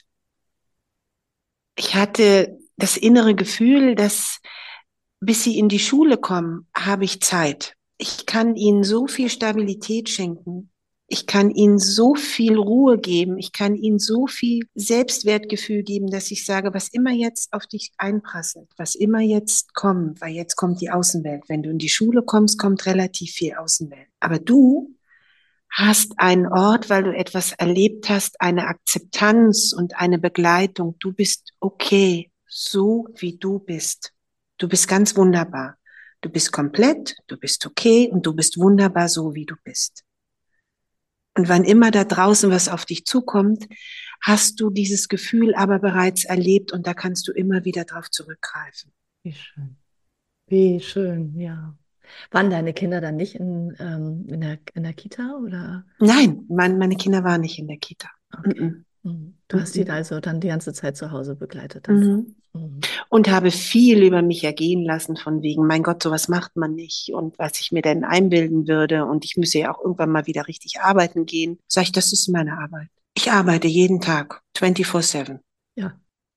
Ich hatte das innere Gefühl, dass bis sie in die Schule kommen, habe ich Zeit. Ich kann ihnen so viel Stabilität schenken. Ich kann ihnen so viel Ruhe geben. Ich kann ihnen so viel Selbstwertgefühl geben, dass ich sage, was immer jetzt auf dich einprasselt, was immer jetzt kommt, weil jetzt kommt die Außenwelt. Wenn du in die Schule kommst, kommt relativ viel Außenwelt. Aber du hast einen Ort, weil du etwas erlebt hast, eine Akzeptanz und eine Begleitung. Du bist okay, so wie du bist. Du bist ganz wunderbar. Du bist komplett, du bist okay und du bist wunderbar, so wie du bist. Und wann immer da draußen was auf dich zukommt, hast du dieses Gefühl aber bereits erlebt und da kannst du immer wieder drauf zurückgreifen. Wie schön. Wie schön, ja. Waren deine Kinder dann nicht in, ähm, in der, in der Kita oder? Nein, mein, meine Kinder waren nicht in der Kita. Okay. Mm Mhm. Du hast sie -mm. also dann die ganze Zeit zu Hause begleitet Mm dann. -mm. Mhm. Und habe viel über mich ergehen lassen von wegen, mein Gott, sowas macht man nicht und was ich mir denn einbilden würde und ich müsse ja auch irgendwann mal wieder richtig arbeiten gehen. Sag ich, das ist meine Arbeit. Ich arbeite jeden Tag, vierundzwanzig sieben. Ja.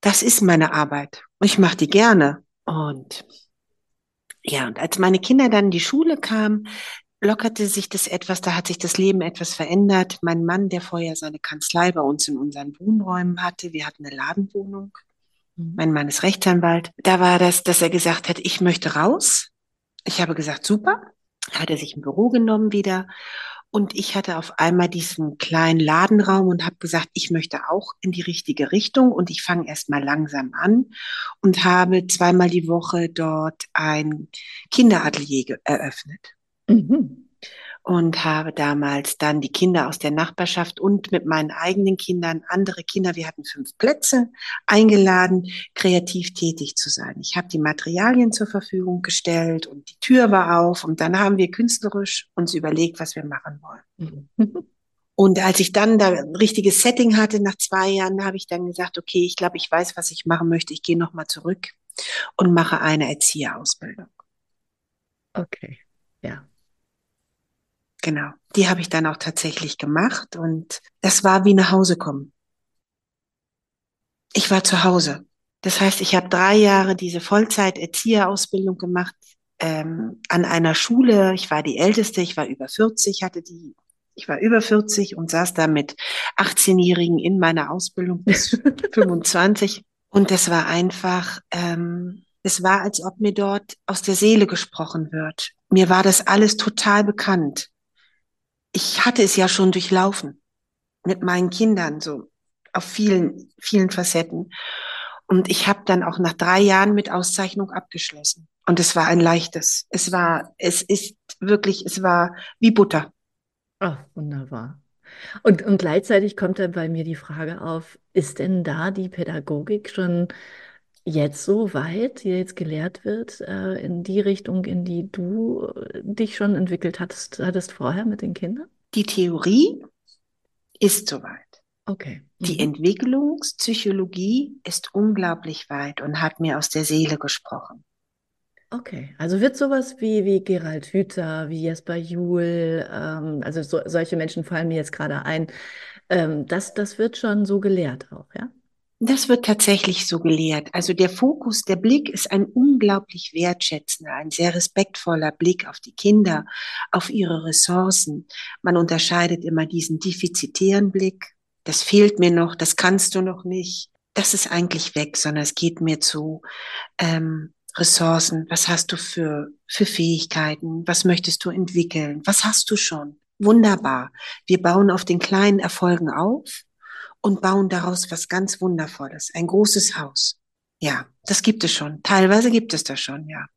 das ist meine Arbeit. Ich mache die gerne. Und ja, und als meine Kinder dann in die Schule kamen, lockerte sich das etwas, da hat sich das Leben etwas verändert. Mein Mann, der vorher seine Kanzlei bei uns in unseren Wohnräumen hatte, wir hatten eine Ladenwohnung. Mhm. Mein Mann ist Rechtsanwalt. Da war das, dass er gesagt hat, ich möchte raus. Ich habe gesagt, super. Hat er sich ein Büro genommen wieder. Und ich hatte auf einmal diesen kleinen Ladenraum und habe gesagt, ich möchte auch in die richtige Richtung. Und ich fange erst mal langsam an und habe zweimal die Woche dort ein Kinderatelier ge- eröffnet. Mhm. Und habe damals dann die Kinder aus der Nachbarschaft und mit meinen eigenen Kindern andere Kinder, wir hatten fünf Plätze, eingeladen, kreativ tätig zu sein. Ich habe die Materialien zur Verfügung gestellt und die Tür war auf und dann haben wir künstlerisch uns überlegt, was wir machen wollen. Mhm. Und als ich dann da ein richtiges Setting hatte, nach zwei Jahren, habe ich dann gesagt, okay, ich glaube, ich weiß, was ich machen möchte. Ich gehe nochmal zurück und mache eine Erzieherausbildung. Okay, ja. Genau. Die habe ich dann auch tatsächlich gemacht und das war wie nach Hause kommen. Ich war zu Hause. Das heißt, ich habe drei Jahre diese Vollzeit-Erzieherausbildung gemacht ähm, an einer Schule. Ich war die Älteste, ich war über vierzig, hatte die, ich war über vierzig und saß da mit achtzehn-Jährigen in meiner Ausbildung bis fünfundzwanzig. Und das war einfach, ähm, es war, als ob mir dort aus der Seele gesprochen wird. Mir war das alles total bekannt. Ich hatte es ja schon durchlaufen mit meinen Kindern, so auf vielen, vielen Facetten. Und ich habe dann auch nach drei Jahren mit Auszeichnung abgeschlossen. Und es war ein leichtes. Es war, es ist wirklich, es war wie Butter. Ach, wunderbar. Und, und gleichzeitig kommt dann bei mir die Frage auf, ist denn da die Pädagogik schon jetzt so weit, die jetzt gelehrt wird, äh, in die Richtung, in die du äh, dich schon entwickelt hattest, hattest vorher mit den Kindern? Die Theorie ist soweit. Okay. Die Mhm. Entwicklungspsychologie ist unglaublich weit und hat mir aus der Seele gesprochen. Okay, also wird sowas wie, wie Gerald Hüther, wie Jesper Juhl, ähm, also so, solche Menschen fallen mir jetzt gerade ein, ähm, das, das wird schon so gelehrt auch, ja? Das wird tatsächlich so gelehrt. Also der Fokus, der Blick ist ein unglaublich wertschätzender, ein sehr respektvoller Blick auf die Kinder, auf ihre Ressourcen. Man unterscheidet immer diesen defizitären Blick. Das fehlt mir noch, das kannst du noch nicht. Das ist eigentlich weg, sondern es geht mir zu ähm, Ressourcen. Was hast du für, für Fähigkeiten? Was möchtest du entwickeln? Was hast du schon? Wunderbar. Wir bauen auf den kleinen Erfolgen auf und bauen daraus was ganz Wundervolles. Ein großes Haus. Ja, das gibt es schon. Teilweise gibt es das schon, ja.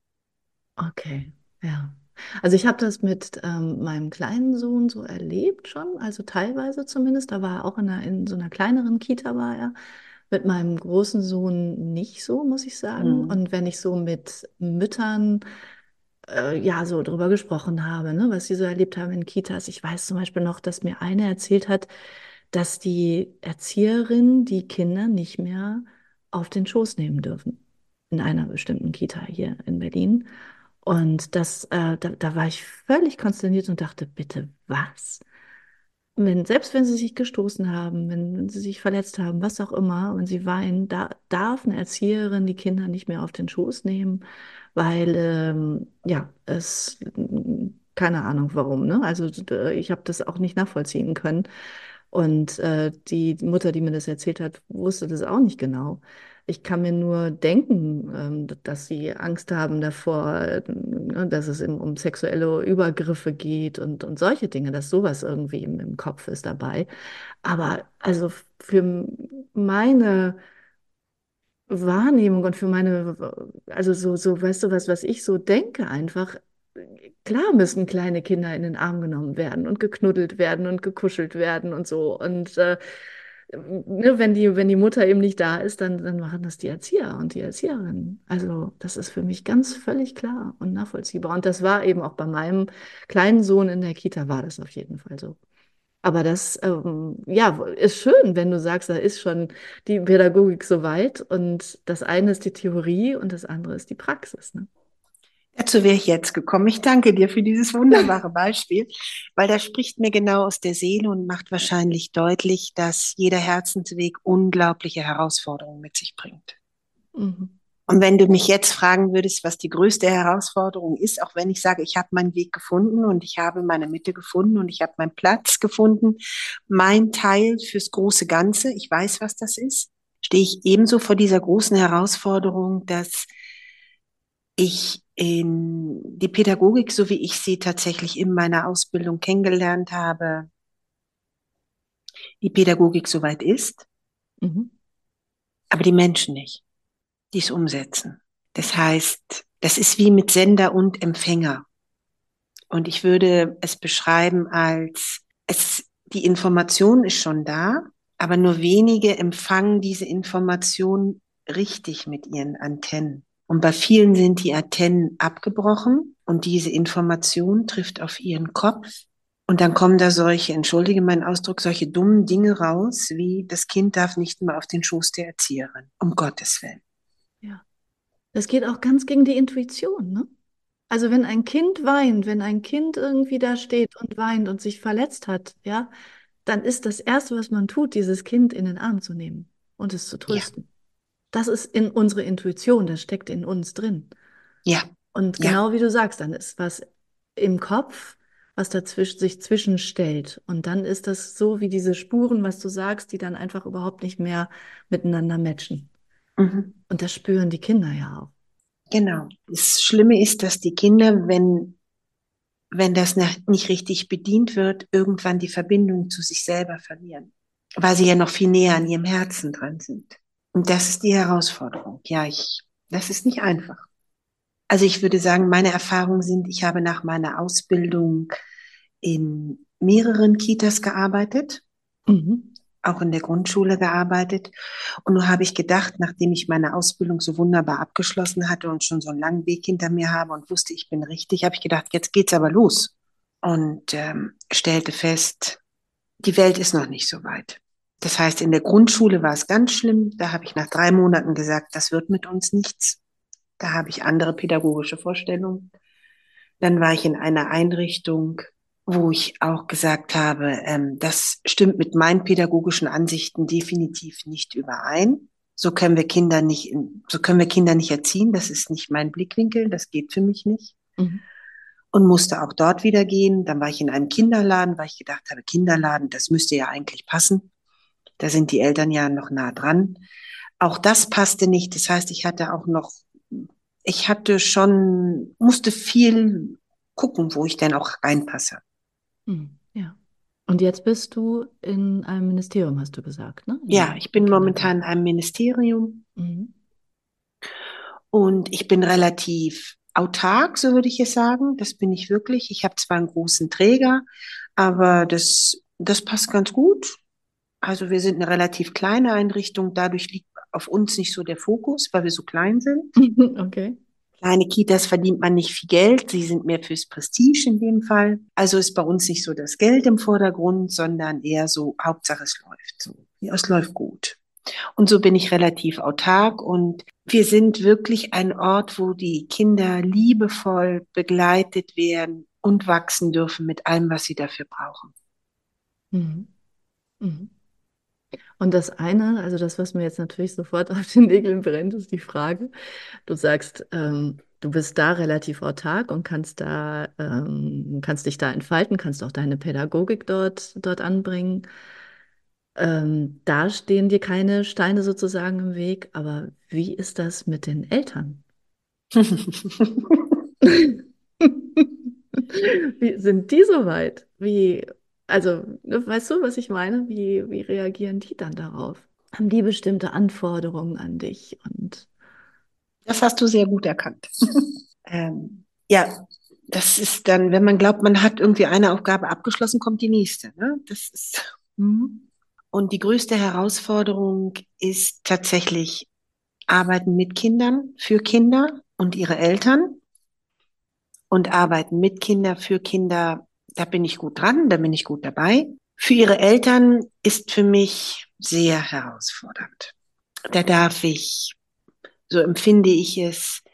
Okay, ja. Also ich habe das mit ähm, meinem kleinen Sohn so erlebt schon, also teilweise zumindest. Da war er auch in einer, in so einer kleineren Kita war er. Mit meinem großen Sohn nicht so, muss ich sagen. Mhm. Und wenn ich so mit Müttern äh, ja so drüber gesprochen habe, ne, was sie so erlebt haben in Kitas. Ich weiß zum Beispiel noch, dass mir eine erzählt hat, dass die Erzieherin die Kinder nicht mehr auf den Schoß nehmen dürfen in einer bestimmten Kita hier in Berlin. Und das, äh, da, da war ich völlig konsterniert und dachte, bitte, was? Wenn, selbst wenn sie sich gestoßen haben, wenn, wenn sie sich verletzt haben, was auch immer, wenn sie weinen, da darf eine Erzieherin die Kinder nicht mehr auf den Schoß nehmen, weil, ähm, ja, es, keine Ahnung warum, ne? Also d- ich habe das auch nicht nachvollziehen können. Und äh, die Mutter, die mir das erzählt hat, wusste das auch nicht genau. Ich kann mir nur denken, ähm, dass sie Angst haben davor, äh, ne, dass es im, um sexuelle Übergriffe geht und, und solche Dinge, dass sowas irgendwie im, im Kopf ist dabei. Aber also für meine Wahrnehmung und für meine, also so, so, weißt du was, was ich so denke einfach, klar müssen kleine Kinder in den Arm genommen werden und geknuddelt werden und gekuschelt werden und so. Und äh, ne, wenn die, wenn die Mutter eben nicht da ist, dann, dann machen das die Erzieher und die Erzieherinnen. Also das ist für mich ganz völlig klar und nachvollziehbar. Und das war eben auch bei meinem kleinen Sohn in der Kita, war das auf jeden Fall so. Aber das, ähm, ja, ist schön, wenn du sagst, da ist schon die Pädagogik so weit und das eine ist die Theorie und das andere ist die Praxis, ne? dazu wäre ich jetzt gekommen. Ich danke dir für dieses wunderbare Beispiel, weil das spricht mir genau aus der Seele und macht wahrscheinlich deutlich, dass jeder Herzensweg unglaubliche Herausforderungen mit sich bringt. Mhm. Und wenn du mich jetzt fragen würdest, was die größte Herausforderung ist, auch wenn ich sage, ich habe meinen Weg gefunden und ich habe meine Mitte gefunden und ich habe meinen Platz gefunden, mein Teil fürs große Ganze, ich weiß, was das ist, stehe ich ebenso vor dieser großen Herausforderung, dass ich in die Pädagogik, so wie ich sie tatsächlich in meiner Ausbildung kennengelernt habe, die Pädagogik soweit ist, Mhm. aber die Menschen nicht, die es umsetzen. Das heißt, das ist wie mit Sender und Empfänger. Und ich würde es beschreiben als, es, die Information ist schon da, aber nur wenige empfangen diese Information richtig mit ihren Antennen. Und bei vielen sind die Antennen abgebrochen und diese Information trifft auf ihren Kopf. Und dann kommen da solche, entschuldige meinen Ausdruck, solche dummen Dinge raus, wie das Kind darf nicht mehr auf den Schoß der Erzieherin, um Gottes Willen. Ja. Das geht auch ganz gegen die Intuition, ne? Also wenn ein Kind weint, wenn ein Kind irgendwie da steht und weint und sich verletzt hat, ja, dann ist das Erste, was man tut, dieses Kind in den Arm zu nehmen und es zu Ja, trösten. Das ist in unsere Intuition, das steckt in uns drin. ja, Und ja. genau wie du sagst, dann ist was im Kopf, was dazwischen sich zwischenstellt. Und dann ist das so wie diese Spuren, was du sagst, die dann einfach überhaupt nicht mehr miteinander matchen. Mhm. Und das spüren die Kinder ja auch. Genau. Das Schlimme ist, dass die Kinder, wenn, wenn das nicht richtig bedient wird, irgendwann die Verbindung zu sich selber verlieren, weil sie ja noch viel näher an ihrem Herzen dran sind. Und das ist die Herausforderung. Ja, ich, das ist nicht einfach. Also ich würde sagen, meine Erfahrungen sind, ich habe nach meiner Ausbildung in mehreren Kitas gearbeitet, Mhm. auch in der Grundschule gearbeitet. Und nun habe ich gedacht, nachdem ich meine Ausbildung so wunderbar abgeschlossen hatte und schon so einen langen Weg hinter mir habe und wusste, ich bin richtig, habe ich gedacht, jetzt geht's aber los. Und ähm, stellte fest, die Welt ist noch nicht so weit. Das heißt, in der Grundschule war es ganz schlimm. Da habe ich nach drei Monaten gesagt, das wird mit uns nichts. Da habe ich andere pädagogische Vorstellungen. Dann war ich in einer Einrichtung, wo ich auch gesagt habe, ähm, das stimmt mit meinen pädagogischen Ansichten definitiv nicht überein. So können wir Kinder nicht, in, so können wir Kinder nicht erziehen. Das ist nicht mein Blickwinkel. Das geht für mich nicht. Mhm. Und musste auch dort wieder gehen. Dann war ich in einem Kinderladen, weil ich gedacht habe, Kinderladen, das müsste ja eigentlich passen. Da sind die Eltern ja noch nah dran. Auch das passte nicht. Das heißt, ich hatte auch noch, ich hatte schon, musste viel gucken, wo ich denn auch reinpasse. Mhm. Ja. Und jetzt bist du in einem Ministerium, hast du gesagt, ne? Ja, Im, ich im bin momentan in Kindergarten. einem Ministerium Mhm. und ich bin relativ autark, so würde ich es sagen. Das bin ich wirklich. Ich habe zwar einen großen Träger, aber das, das passt ganz gut. Also wir sind eine relativ kleine Einrichtung. Dadurch liegt auf uns nicht so der Fokus, weil wir so klein sind. Okay. Kleine Kitas verdient man nicht viel Geld. Sie sind mehr fürs Prestige in dem Fall. Also ist bei uns nicht so das Geld im Vordergrund, sondern eher so, Hauptsache es läuft so. Ja, es läuft gut. Und so bin ich relativ autark und wir sind wirklich ein Ort, wo die Kinder liebevoll begleitet werden und wachsen dürfen mit allem, was sie dafür brauchen. Mhm. Mhm. Und das eine, also das, was mir jetzt natürlich sofort auf den Nägeln brennt, ist die Frage. Du sagst, ähm, du bist da relativ autark und kannst da, ähm, kannst dich da entfalten, kannst auch deine Pädagogik dort, dort anbringen. Ähm, da stehen dir keine Steine sozusagen im Weg, aber wie ist das mit den Eltern? Wie sind die so weit? Wie, also, ne, weißt du, was ich meine? Wie, wie reagieren die dann darauf? Haben die bestimmte Anforderungen an dich? Und Das hast du sehr gut erkannt. Ähm, ja, das ist dann, wenn man glaubt, man hat irgendwie eine Aufgabe abgeschlossen, kommt die nächste. Ne? Das ist, mhm. und die größte Herausforderung ist tatsächlich Arbeiten mit Kindern, für Kinder und ihre Eltern und Arbeiten mit Kindern, für Kinder. Da bin ich gut dran, da bin ich gut dabei. Für ihre Eltern ist für mich sehr herausfordernd. Da darf ich, so empfinde ich es,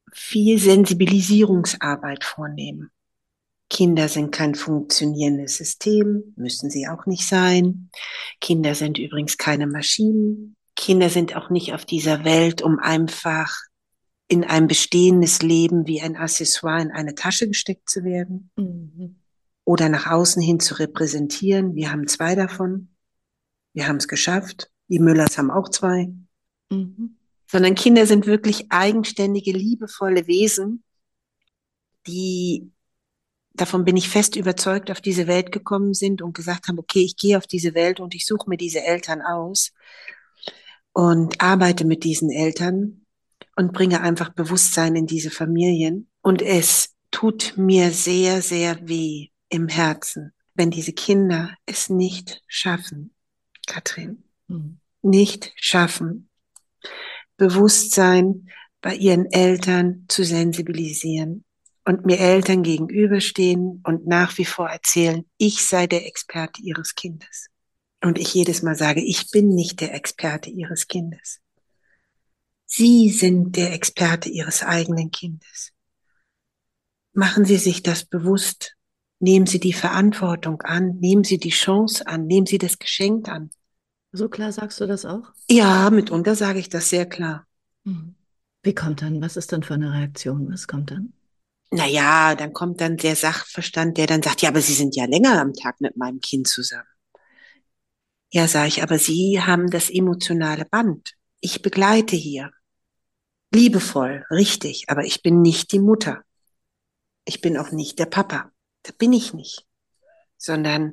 viel Sensibilisierungsarbeit vornehmen. Kinder sind kein funktionierendes System, müssen sie auch nicht sein. Kinder sind übrigens keine Maschinen. Kinder sind auch nicht auf dieser Welt, um einfach in ein bestehendes Leben wie ein Accessoire in eine Tasche gesteckt zu werden Mhm. oder nach außen hin zu repräsentieren. Wir haben zwei davon. Wir haben es geschafft. Die Müllers haben auch zwei. Mhm. Sondern Kinder sind wirklich eigenständige, liebevolle Wesen, die, davon bin ich fest überzeugt, auf diese Welt gekommen sind und gesagt haben, okay, ich gehe auf diese Welt und ich suche mir diese Eltern aus und arbeite mit diesen Eltern und bringe einfach Bewusstsein in diese Familien. Und es tut mir sehr, sehr weh im Herzen, wenn diese Kinder es nicht schaffen, Katrin, Mhm. nicht schaffen, Bewusstsein bei ihren Eltern zu sensibilisieren und mir Eltern gegenüberstehen und nach wie vor erzählen, ich sei der Experte ihres Kindes. Und ich jedes Mal sage, ich bin nicht der Experte ihres Kindes. Sie sind der Experte ihres eigenen Kindes. Machen Sie sich das bewusst. Nehmen Sie die Verantwortung an. Nehmen Sie die Chance an. Nehmen Sie das Geschenk an. So klar sagst du das auch? Ja, mitunter sage ich das sehr klar. Mhm. Wie kommt dann, was ist dann für eine Reaktion? Was kommt dann? Naja, dann kommt dann der Sachverstand, der dann sagt, ja, aber Sie sind ja länger am Tag mit meinem Kind zusammen. Ja, sage ich, aber Sie haben das emotionale Band. Ich begleite hier. Liebevoll, richtig, aber ich bin nicht die Mutter. Ich bin auch nicht der Papa. Da bin ich nicht. Sondern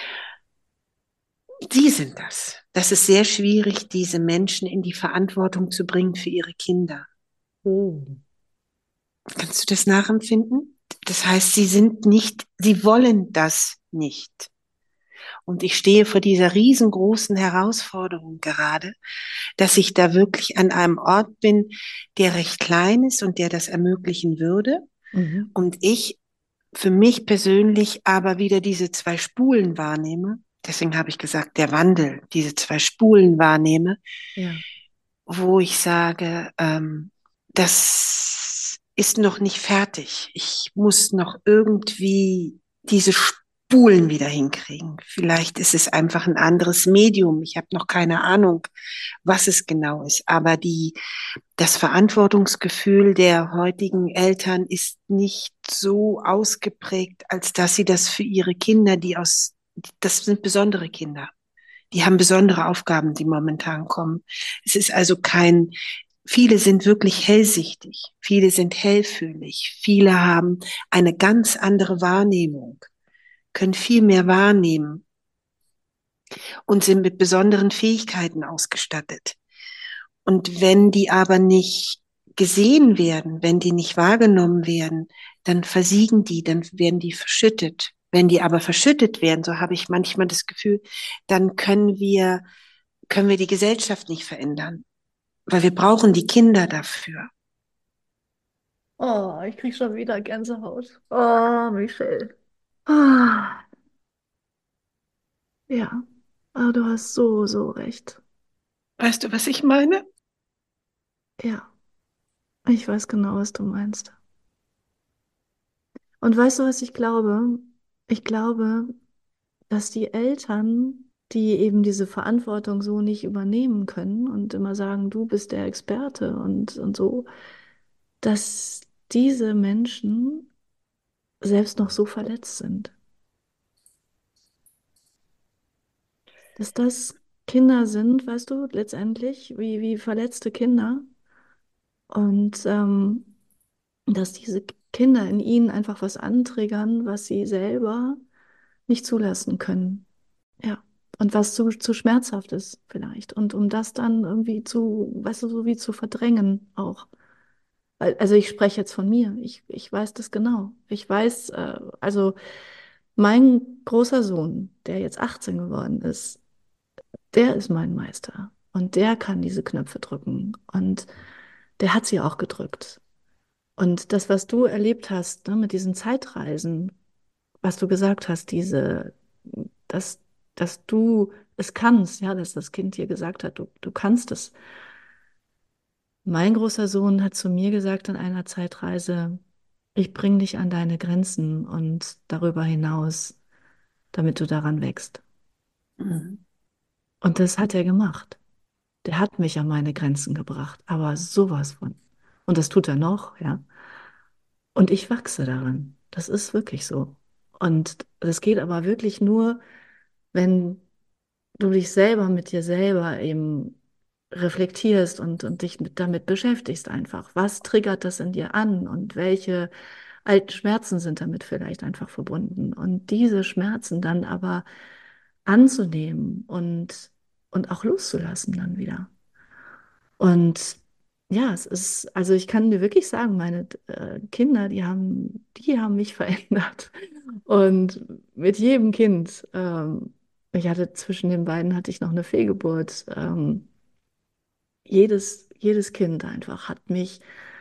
Sie sind das. Das ist sehr schwierig, diese Menschen in die Verantwortung zu bringen für ihre Kinder. Oh. Kannst du das nachempfinden? Das heißt, sie sind nicht, sie wollen das nicht. Und ich stehe vor dieser riesengroßen Herausforderung gerade, dass ich da wirklich an einem Ort bin, der recht klein ist und der das ermöglichen würde. Mhm. Und ich für mich persönlich aber wieder diese zwei Spulen wahrnehme. Deswegen habe ich gesagt, der Wandel, diese zwei Spulen wahrnehme, Ja. wo ich sage, ähm, das ist noch nicht fertig. Ich muss noch irgendwie diese Spulen wieder hinkriegen. Vielleicht ist es einfach ein anderes Medium. Ich habe noch keine Ahnung, was es genau ist. Aber die, das Verantwortungsgefühl der heutigen Eltern ist nicht so ausgeprägt, als dass sie das für ihre Kinder, die aus, das sind besondere Kinder. Die haben besondere Aufgaben, die momentan kommen. Es ist also kein, viele sind wirklich hellsichtig, viele sind hellfühlig, viele haben eine ganz andere Wahrnehmung, können viel mehr wahrnehmen und sind mit besonderen Fähigkeiten ausgestattet. Und wenn die aber nicht gesehen werden, wenn die nicht wahrgenommen werden, dann versiegen die, dann werden die verschüttet. Wenn die aber verschüttet werden, so habe ich manchmal das Gefühl, dann können wir können wir die Gesellschaft nicht verändern, weil wir brauchen die Kinder dafür. Oh, ich krieg schon wieder Gänsehaut. Oh, Michelle. Ah, ja, aber du hast so, so recht. Weißt du, was ich meine? Ja, ich weiß genau, was du meinst. Und weißt du, was ich glaube? Ich glaube, dass die Eltern, die eben diese Verantwortung so nicht übernehmen können und immer sagen, du bist der Experte und, und so, dass diese Menschen selbst noch so verletzt sind. Dass das Kinder sind, weißt du, letztendlich, wie, wie verletzte Kinder. Und ähm, dass diese Kinder in ihnen einfach was antriggern, was sie selber nicht zulassen können. Ja. Und was zu, zu schmerzhaft ist vielleicht. Und um das dann irgendwie zu, weißt du, so wie zu verdrängen auch. Weil- Also ich spreche jetzt von mir. Ich, ich weiß das genau. Ich weiß, äh, also mein großer Sohn, der jetzt achtzehn geworden ist, der ist mein Meister. Und der kann diese Knöpfe drücken. Und der hat sie auch gedrückt. Und das, was du erlebt hast, ne, mit diesen Zeitreisen, was du gesagt hast, diese, dass, dass du es kannst, ja, dass das Kind dir gesagt hat, du, du kannst es. Mein großer Sohn hat zu mir gesagt an einer Zeitreise, ich bringe dich an deine Grenzen und darüber hinaus, damit du daran wächst. Mhm. Und das hat er gemacht. Der hat mich an meine Grenzen gebracht, aber sowas von. Und das tut er noch, ja. Und ich wachse daran. Das ist wirklich so. Und das geht aber wirklich nur, wenn du dich selber mit dir selber eben reflektierst und, und dich mit, damit beschäftigst einfach. Was triggert das in dir an und welche alten Schmerzen sind damit vielleicht einfach verbunden? Und diese Schmerzen dann aber anzunehmen und, und auch loszulassen dann wieder. Und ja, es ist, also ich kann dir wirklich sagen, meine äh, Kinder, die haben, die haben mich verändert. Und mit jedem Kind, ähm, ich hatte zwischen den beiden hatte ich noch eine Fehlgeburt. Ähm, jedes, jedes Kind einfach hat mich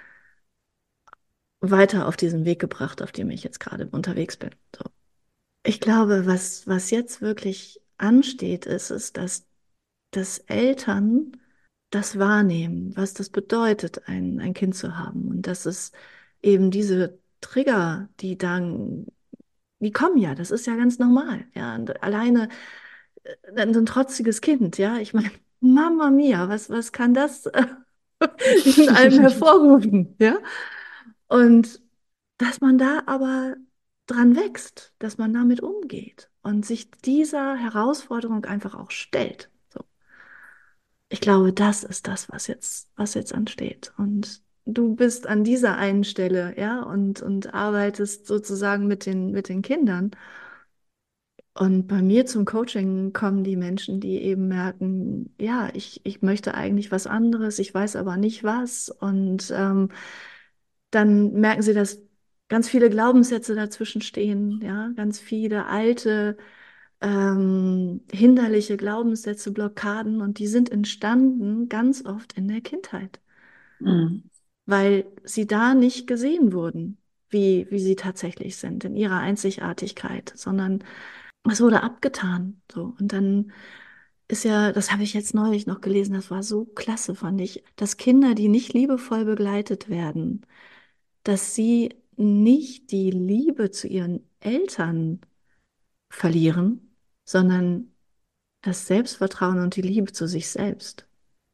weiter auf diesen Weg gebracht, auf dem ich jetzt gerade unterwegs bin. So. Ich glaube, was, was jetzt wirklich ansteht, ist, ist, dass, dass Eltern das wahrnehmen, was das bedeutet, ein, ein Kind zu haben. Und dass es eben diese Trigger, die dann, die kommen ja, das ist ja ganz normal. Ja, und alleine äh, ein, ein trotziges Kind, ja, ich meine, Mama Mia, was, was kann das äh, in einem hervorrufen, ja? Und dass man da aber dran wächst, dass man damit umgeht und sich dieser Herausforderung einfach auch stellt. So. Ich glaube, das ist das, was jetzt, was jetzt ansteht. Und du bist an dieser einen Stelle, ja, und, und arbeitest sozusagen mit den, mit den Kindern. Und bei mir zum Coaching kommen die Menschen, die eben merken, ja, ich, ich möchte eigentlich was anderes, ich weiß aber nicht was. Und ähm, dann merken sie, dass ganz viele Glaubenssätze dazwischen stehen, ja, ganz viele alte, ähm, hinderliche Glaubenssätze, Blockaden. Und die sind entstanden ganz oft in der Kindheit, Mhm. weil sie da nicht gesehen wurden, wie, wie sie tatsächlich sind, in ihrer Einzigartigkeit, sondern es wurde abgetan. So. Und dann ist ja, das habe ich jetzt neulich noch gelesen, das war so klasse, fand ich, dass Kinder, die nicht liebevoll begleitet werden, dass sie nicht die Liebe zu ihren Eltern verlieren, sondern das Selbstvertrauen und die Liebe zu sich selbst.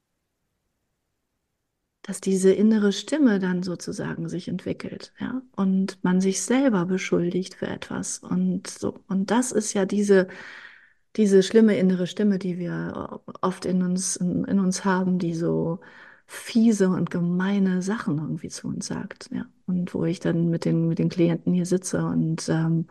Dass diese innere Stimme dann sozusagen sich entwickelt, ja, und man sich selber beschuldigt für etwas und so. Und das ist ja diese, diese schlimme innere Stimme, die wir oft in uns, in, in uns haben, die so fiese und gemeine Sachen irgendwie zu uns sagt, ja. Und wo ich dann mit den, mit den Klienten hier sitze und ähm,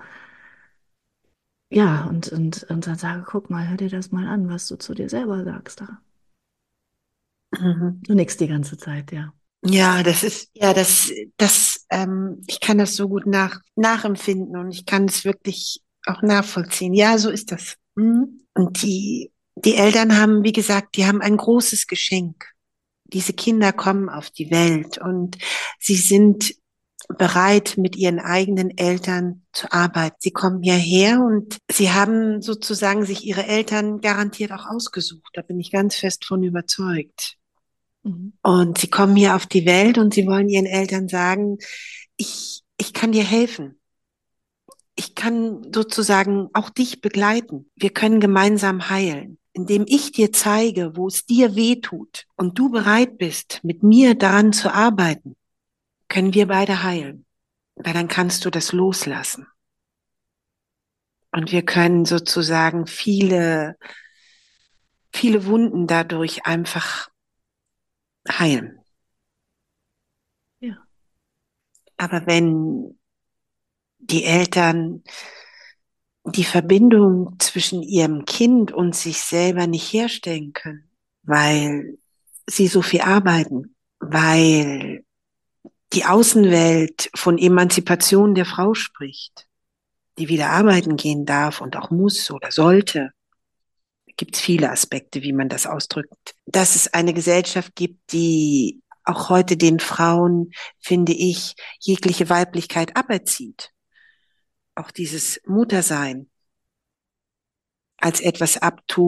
ja, und, und, und dann sage, guck mal, hör dir das mal an, was du zu dir selber sagst da. Mhm. Du nickst die ganze Zeit, ja. Ja, das ist, ja, das, das, ähm, ich kann das so gut nach, nachempfinden und ich kann es wirklich auch nachvollziehen. Ja, so ist das. Mhm. Und die, die Eltern haben, wie gesagt, die haben ein großes Geschenk. Diese Kinder kommen auf die Welt und sie sind bereit, mit ihren eigenen Eltern zu arbeiten. Sie kommen hierher und sie haben sozusagen sich ihre Eltern garantiert auch ausgesucht. Da bin ich ganz fest von überzeugt. Mhm. Und sie kommen hier auf die Welt und sie wollen ihren Eltern sagen, ich, ich kann dir helfen. Ich kann sozusagen auch dich begleiten. Wir können gemeinsam heilen, indem ich dir zeige, wo es dir weh tut und du bereit bist, mit mir daran zu arbeiten, können wir beide heilen. Weil dann kannst du das loslassen. Und wir können sozusagen viele, viele Wunden dadurch einfach heilen. Ja. Aber wenn die Eltern die Verbindung zwischen ihrem Kind und sich selber nicht herstellen können, weil sie so viel arbeiten, weil die Außenwelt von Emanzipation der Frau spricht, die wieder arbeiten gehen darf und auch muss oder sollte. Gibt es viele Aspekte, wie man das ausdrückt. Dass es eine Gesellschaft gibt, die auch heute den Frauen, finde ich, jegliche Weiblichkeit aberzieht. Auch dieses Muttersein als etwas abtut,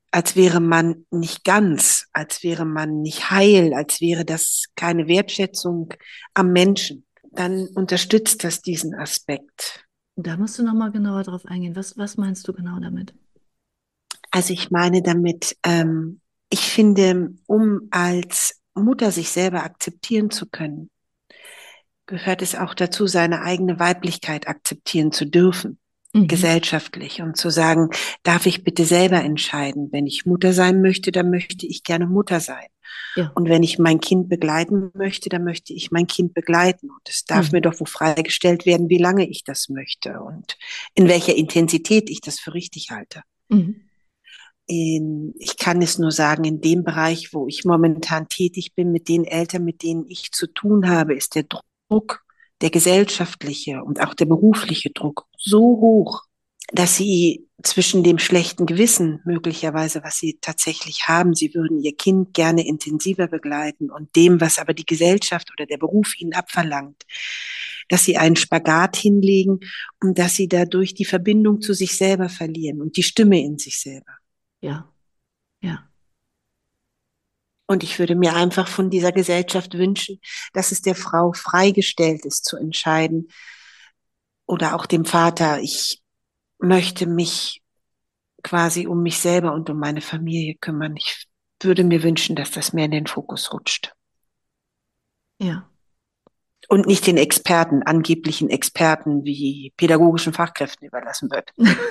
als wäre man nicht ganz, als wäre man nicht heil, als wäre das keine Wertschätzung am Menschen, dann unterstützt das diesen Aspekt. Da musst du nochmal genauer drauf eingehen. Was, was meinst du genau damit? Also ich meine damit, ähm, ich finde, um als Mutter sich selber akzeptieren zu können, gehört es auch dazu, seine eigene Weiblichkeit akzeptieren zu dürfen, Mhm. gesellschaftlich, und zu sagen, darf ich bitte selber entscheiden, wenn ich Mutter sein möchte, dann möchte ich gerne Mutter sein. Ja. Und wenn ich mein Kind begleiten möchte, dann möchte ich mein Kind begleiten. Und es darf mir Mhm. doch wo freigestellt werden, wie lange ich das möchte und in welcher Intensität ich das für richtig halte. Mhm. In, ich kann es nur sagen, in dem Bereich, wo ich momentan tätig bin, mit den Eltern, mit denen ich zu tun habe, ist der Druck, der gesellschaftliche und auch der berufliche Druck so hoch, dass sie zwischen dem schlechten Gewissen möglicherweise, was sie tatsächlich haben, sie würden ihr Kind gerne intensiver begleiten, und dem, was aber die Gesellschaft oder der Beruf ihnen abverlangt, dass sie einen Spagat hinlegen und dass sie dadurch die Verbindung zu sich selber verlieren und die Stimme in sich selber. Ja. Ja. Und ich würde mir einfach von dieser Gesellschaft wünschen, dass es der Frau freigestellt ist zu entscheiden, oder auch dem Vater, ich möchte mich quasi um mich selber und um meine Familie kümmern. Ich würde mir wünschen, dass das mehr in den Fokus rutscht. Ja. Und nicht den Experten, angeblichen Experten wie pädagogischen Fachkräften überlassen wird.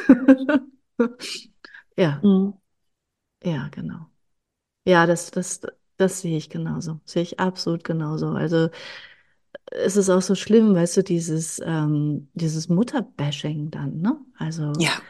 Ja. Mhm. Ja, genau. Ja, das, das, das sehe ich genauso. Sehe ich absolut genauso. Also es ist auch so schlimm, weißt du, dieses, ähm, dieses Mutterbashing dann, ne? Also, Ja,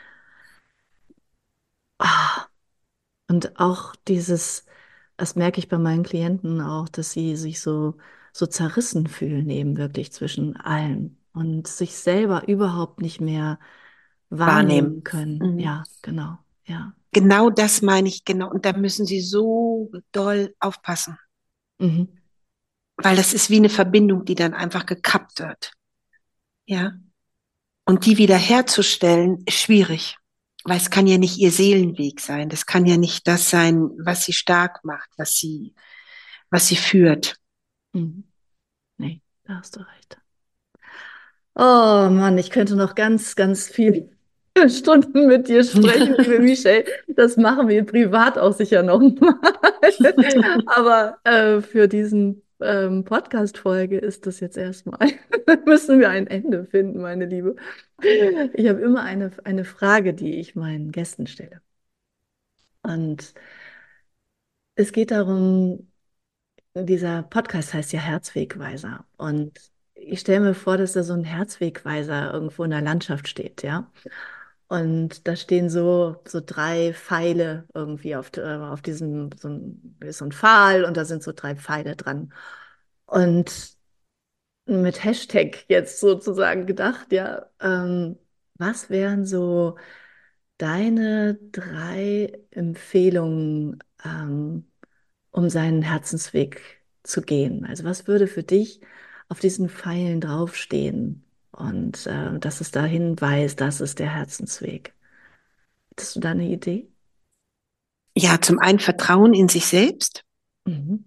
ah, und auch dieses, das merke ich bei meinen Klienten auch, dass sie sich so, so zerrissen fühlen, eben wirklich zwischen allen und sich selber überhaupt nicht mehr wahrnehmen wahrnehmen. können. Mhm. Ja, genau. Ja. Genau das meine ich, genau. Und da müssen Sie so doll aufpassen, Mhm. weil das ist wie eine Verbindung, die dann einfach gekappt wird. Ja. Und die wieder herzustellen, ist schwierig, weil es kann ja nicht ihr Seelenweg sein. Das kann ja nicht das sein, was sie stark macht, was sie, was sie führt. Mhm. Nee, da hast du recht. Oh Mann, ich könnte noch ganz, ganz viele Stunden mit dir sprechen, liebe Michelle. Das machen wir privat auch sicher noch mal. Aber äh, für diesen ähm, Podcast-Folge ist das jetzt erstmal. Müssen wir ein Ende finden, meine Liebe. Ich habe immer eine, eine Frage, die ich meinen Gästen stelle. Und es geht darum, dieser Podcast heißt ja Herzwegweiser. Und ich stelle mir vor, dass da so ein Herzwegweiser irgendwo in der Landschaft steht, ja. Und da stehen so, so drei Pfeile irgendwie auf, äh, auf diesem, so ein, ist so ein Pfahl und da sind so drei Pfeile dran. Und mit Hashtag jetzt sozusagen gedacht, ja, ähm, was wären so deine drei Empfehlungen, ähm, um seinen Herzensweg zu gehen? Also was würde für dich auf diesen Pfeilen draufstehen und äh, dass es dahin weist, das ist der Herzensweg? Hättest du da eine Idee? Ja, zum einen Vertrauen in sich selbst, Mhm.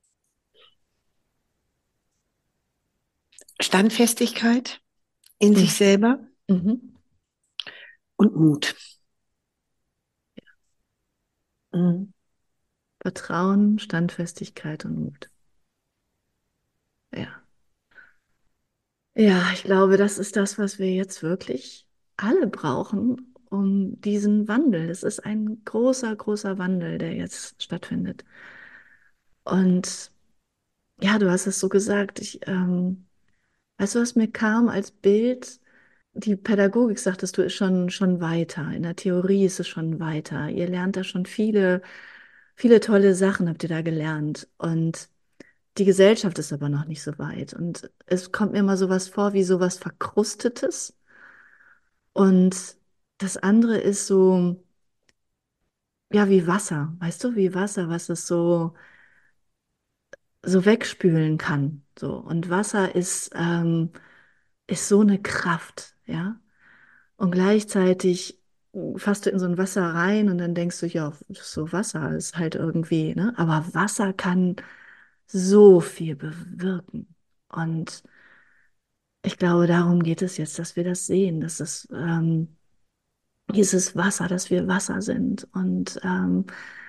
Standfestigkeit in sich Mhm. selber Mhm. und Mut. Mhm. Vertrauen, Standfestigkeit und Mut. Ja. Ja, ich glaube, das ist das, was wir jetzt wirklich alle brauchen, um diesen Wandel. Es ist ein großer, großer Wandel, der jetzt stattfindet. Und ja, du hast es so gesagt. Ich, ähm, weißt du, was mir kam als Bild? Die Pädagogik, sagtest du, ist schon, schon weiter. In der Theorie ist es schon weiter. Ihr lernt da schon viele, viele tolle Sachen, habt ihr da gelernt. Und die Gesellschaft ist aber noch nicht so weit. Und es kommt mir immer sowas vor wie sowas Verkrustetes. Und das andere ist so, ja, wie Wasser, weißt du, wie Wasser, was es so, so wegspülen kann. So. Und Wasser ist, ähm, ist so eine Kraft, ja. Und gleichzeitig fasst du in so ein Wasser rein und dann denkst du, ja, das ist so Wasser ist halt irgendwie, ne? Aber Wasser kann so viel bewirken. Und ich glaube, darum geht es jetzt, dass wir das sehen, dass es ähm, dieses Wasser, dass wir Wasser sind. Und ähm,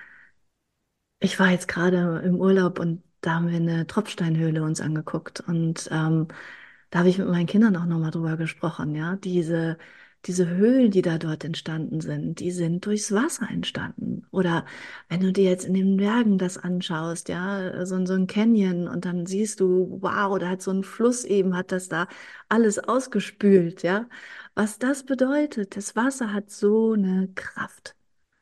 ich war jetzt gerade im Urlaub und da haben wir eine Tropfsteinhöhle uns angeguckt. Und ähm, da habe ich mit meinen Kindern auch nochmal drüber gesprochen, ja. Diese, diese Höhlen, die da dort entstanden sind, die sind durchs Wasser entstanden. Oder wenn du dir jetzt in den Bergen das anschaust, ja, so, so ein Canyon und dann siehst du, wow, da hat so ein Fluss eben, hat das da alles ausgespült, ja. Was das bedeutet, das Wasser hat so eine Kraft.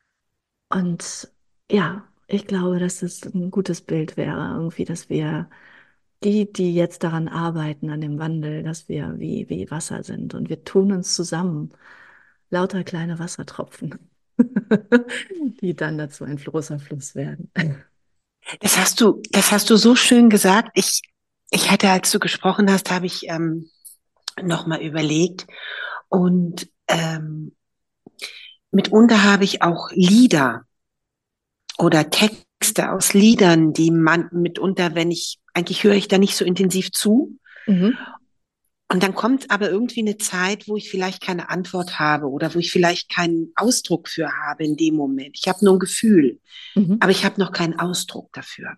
Und ja, ich glaube, dass das ein gutes Bild wäre, irgendwie, dass wir die, die jetzt daran arbeiten, an dem Wandel, dass wir wie, wie Wasser sind und wir tun uns zusammen, lauter kleine Wassertropfen, die dann dazu ein großer Fluss werden. Das hast du, das hast du so schön gesagt. Ich, ich hatte, als du gesprochen hast, habe ich ähm, noch mal überlegt und ähm, mitunter habe ich auch Lieder oder Texte aus Liedern, die man mitunter, wenn ich, eigentlich höre ich da nicht so intensiv zu. Mhm. Und dann kommt aber irgendwie eine Zeit, wo ich vielleicht keine Antwort habe oder wo ich vielleicht keinen Ausdruck für habe in dem Moment. Ich habe nur ein Gefühl, Mhm. aber ich habe noch keinen Ausdruck dafür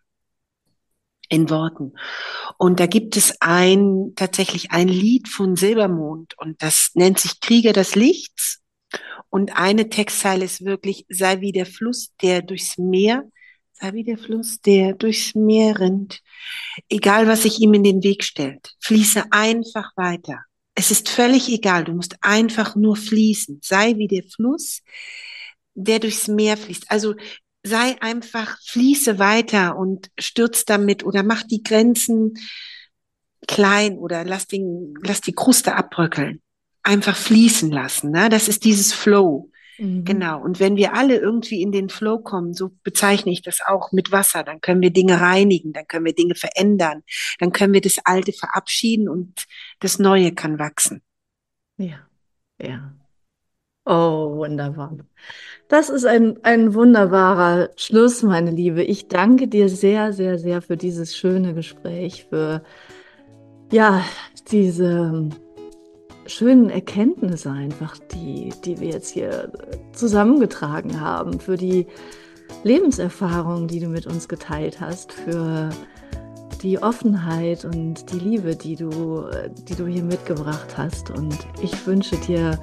in Worten. Und da gibt es ein, tatsächlich ein Lied von Silbermond und das nennt sich Krieger des Lichts. Und eine Textzeile ist wirklich, sei wie der Fluss, der durchs Meer, sei wie der Fluss, der durchs Meer rinnt. Egal, was sich ihm in den Weg stellt, fließe einfach weiter. Es ist völlig egal, du musst einfach nur fließen. Sei wie der Fluss, der durchs Meer fließt. Also sei einfach, fließe weiter und stürz damit oder mach die Grenzen klein oder lass, den, lass die Kruste abbröckeln. Einfach fließen lassen. Ne? Das ist dieses Flow. Mhm. Genau. Und wenn wir alle irgendwie in den Flow kommen, so bezeichne ich das auch mit Wasser, dann können wir Dinge reinigen, dann können wir Dinge verändern, dann können wir das Alte verabschieden und das Neue kann wachsen. Ja, ja. Oh, wunderbar. Das ist ein, ein wunderbarer Schluss, meine Liebe. Ich danke dir sehr, sehr, sehr für dieses schöne Gespräch, für ja, diese schönen Erkenntnisse einfach, die, die wir jetzt hier zusammengetragen haben, für die Lebenserfahrung, die du mit uns geteilt hast, für die Offenheit und die Liebe, die du, die du hier mitgebracht hast. Und ich wünsche dir,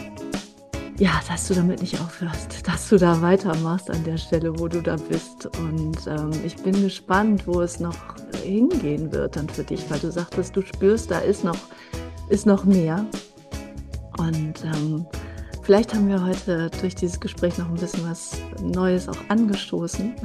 ja, dass du damit nicht aufhörst, dass du da weitermachst an der Stelle, wo du da bist. Und ähm, ich bin gespannt, wo es noch hingehen wird dann für dich, weil du sagtest, du spürst, da ist noch, ist noch mehr. Und ähm, vielleicht haben wir heute durch dieses Gespräch noch ein bisschen was Neues auch angestoßen.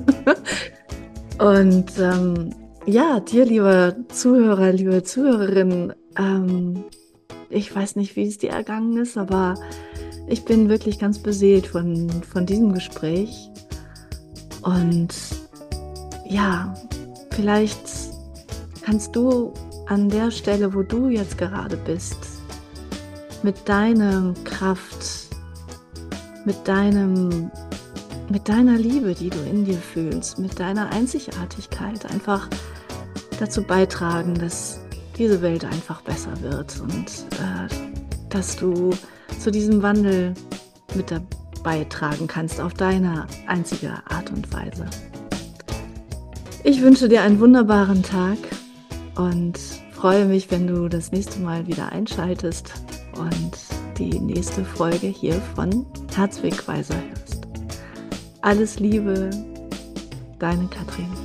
Und ähm, ja, dir, lieber Zuhörer, liebe Zuhörerin, ähm, ich weiß nicht, wie es dir ergangen ist, aber ich bin wirklich ganz beseelt von, von diesem Gespräch. Und ja, vielleicht kannst du an der Stelle, wo du jetzt gerade bist, mit deiner Kraft, mit deinem, mit deiner Liebe, die du in dir fühlst, mit deiner Einzigartigkeit einfach dazu beitragen, dass diese Welt einfach besser wird und äh, dass du zu diesem Wandel mit dabei tragen kannst auf deine einzige Art und Weise. Ich wünsche dir einen wunderbaren Tag und freue mich, wenn du das nächste Mal wieder einschaltest und die nächste Folge hier von Herzwegweiser hörst. Alles Liebe, deine Katrin.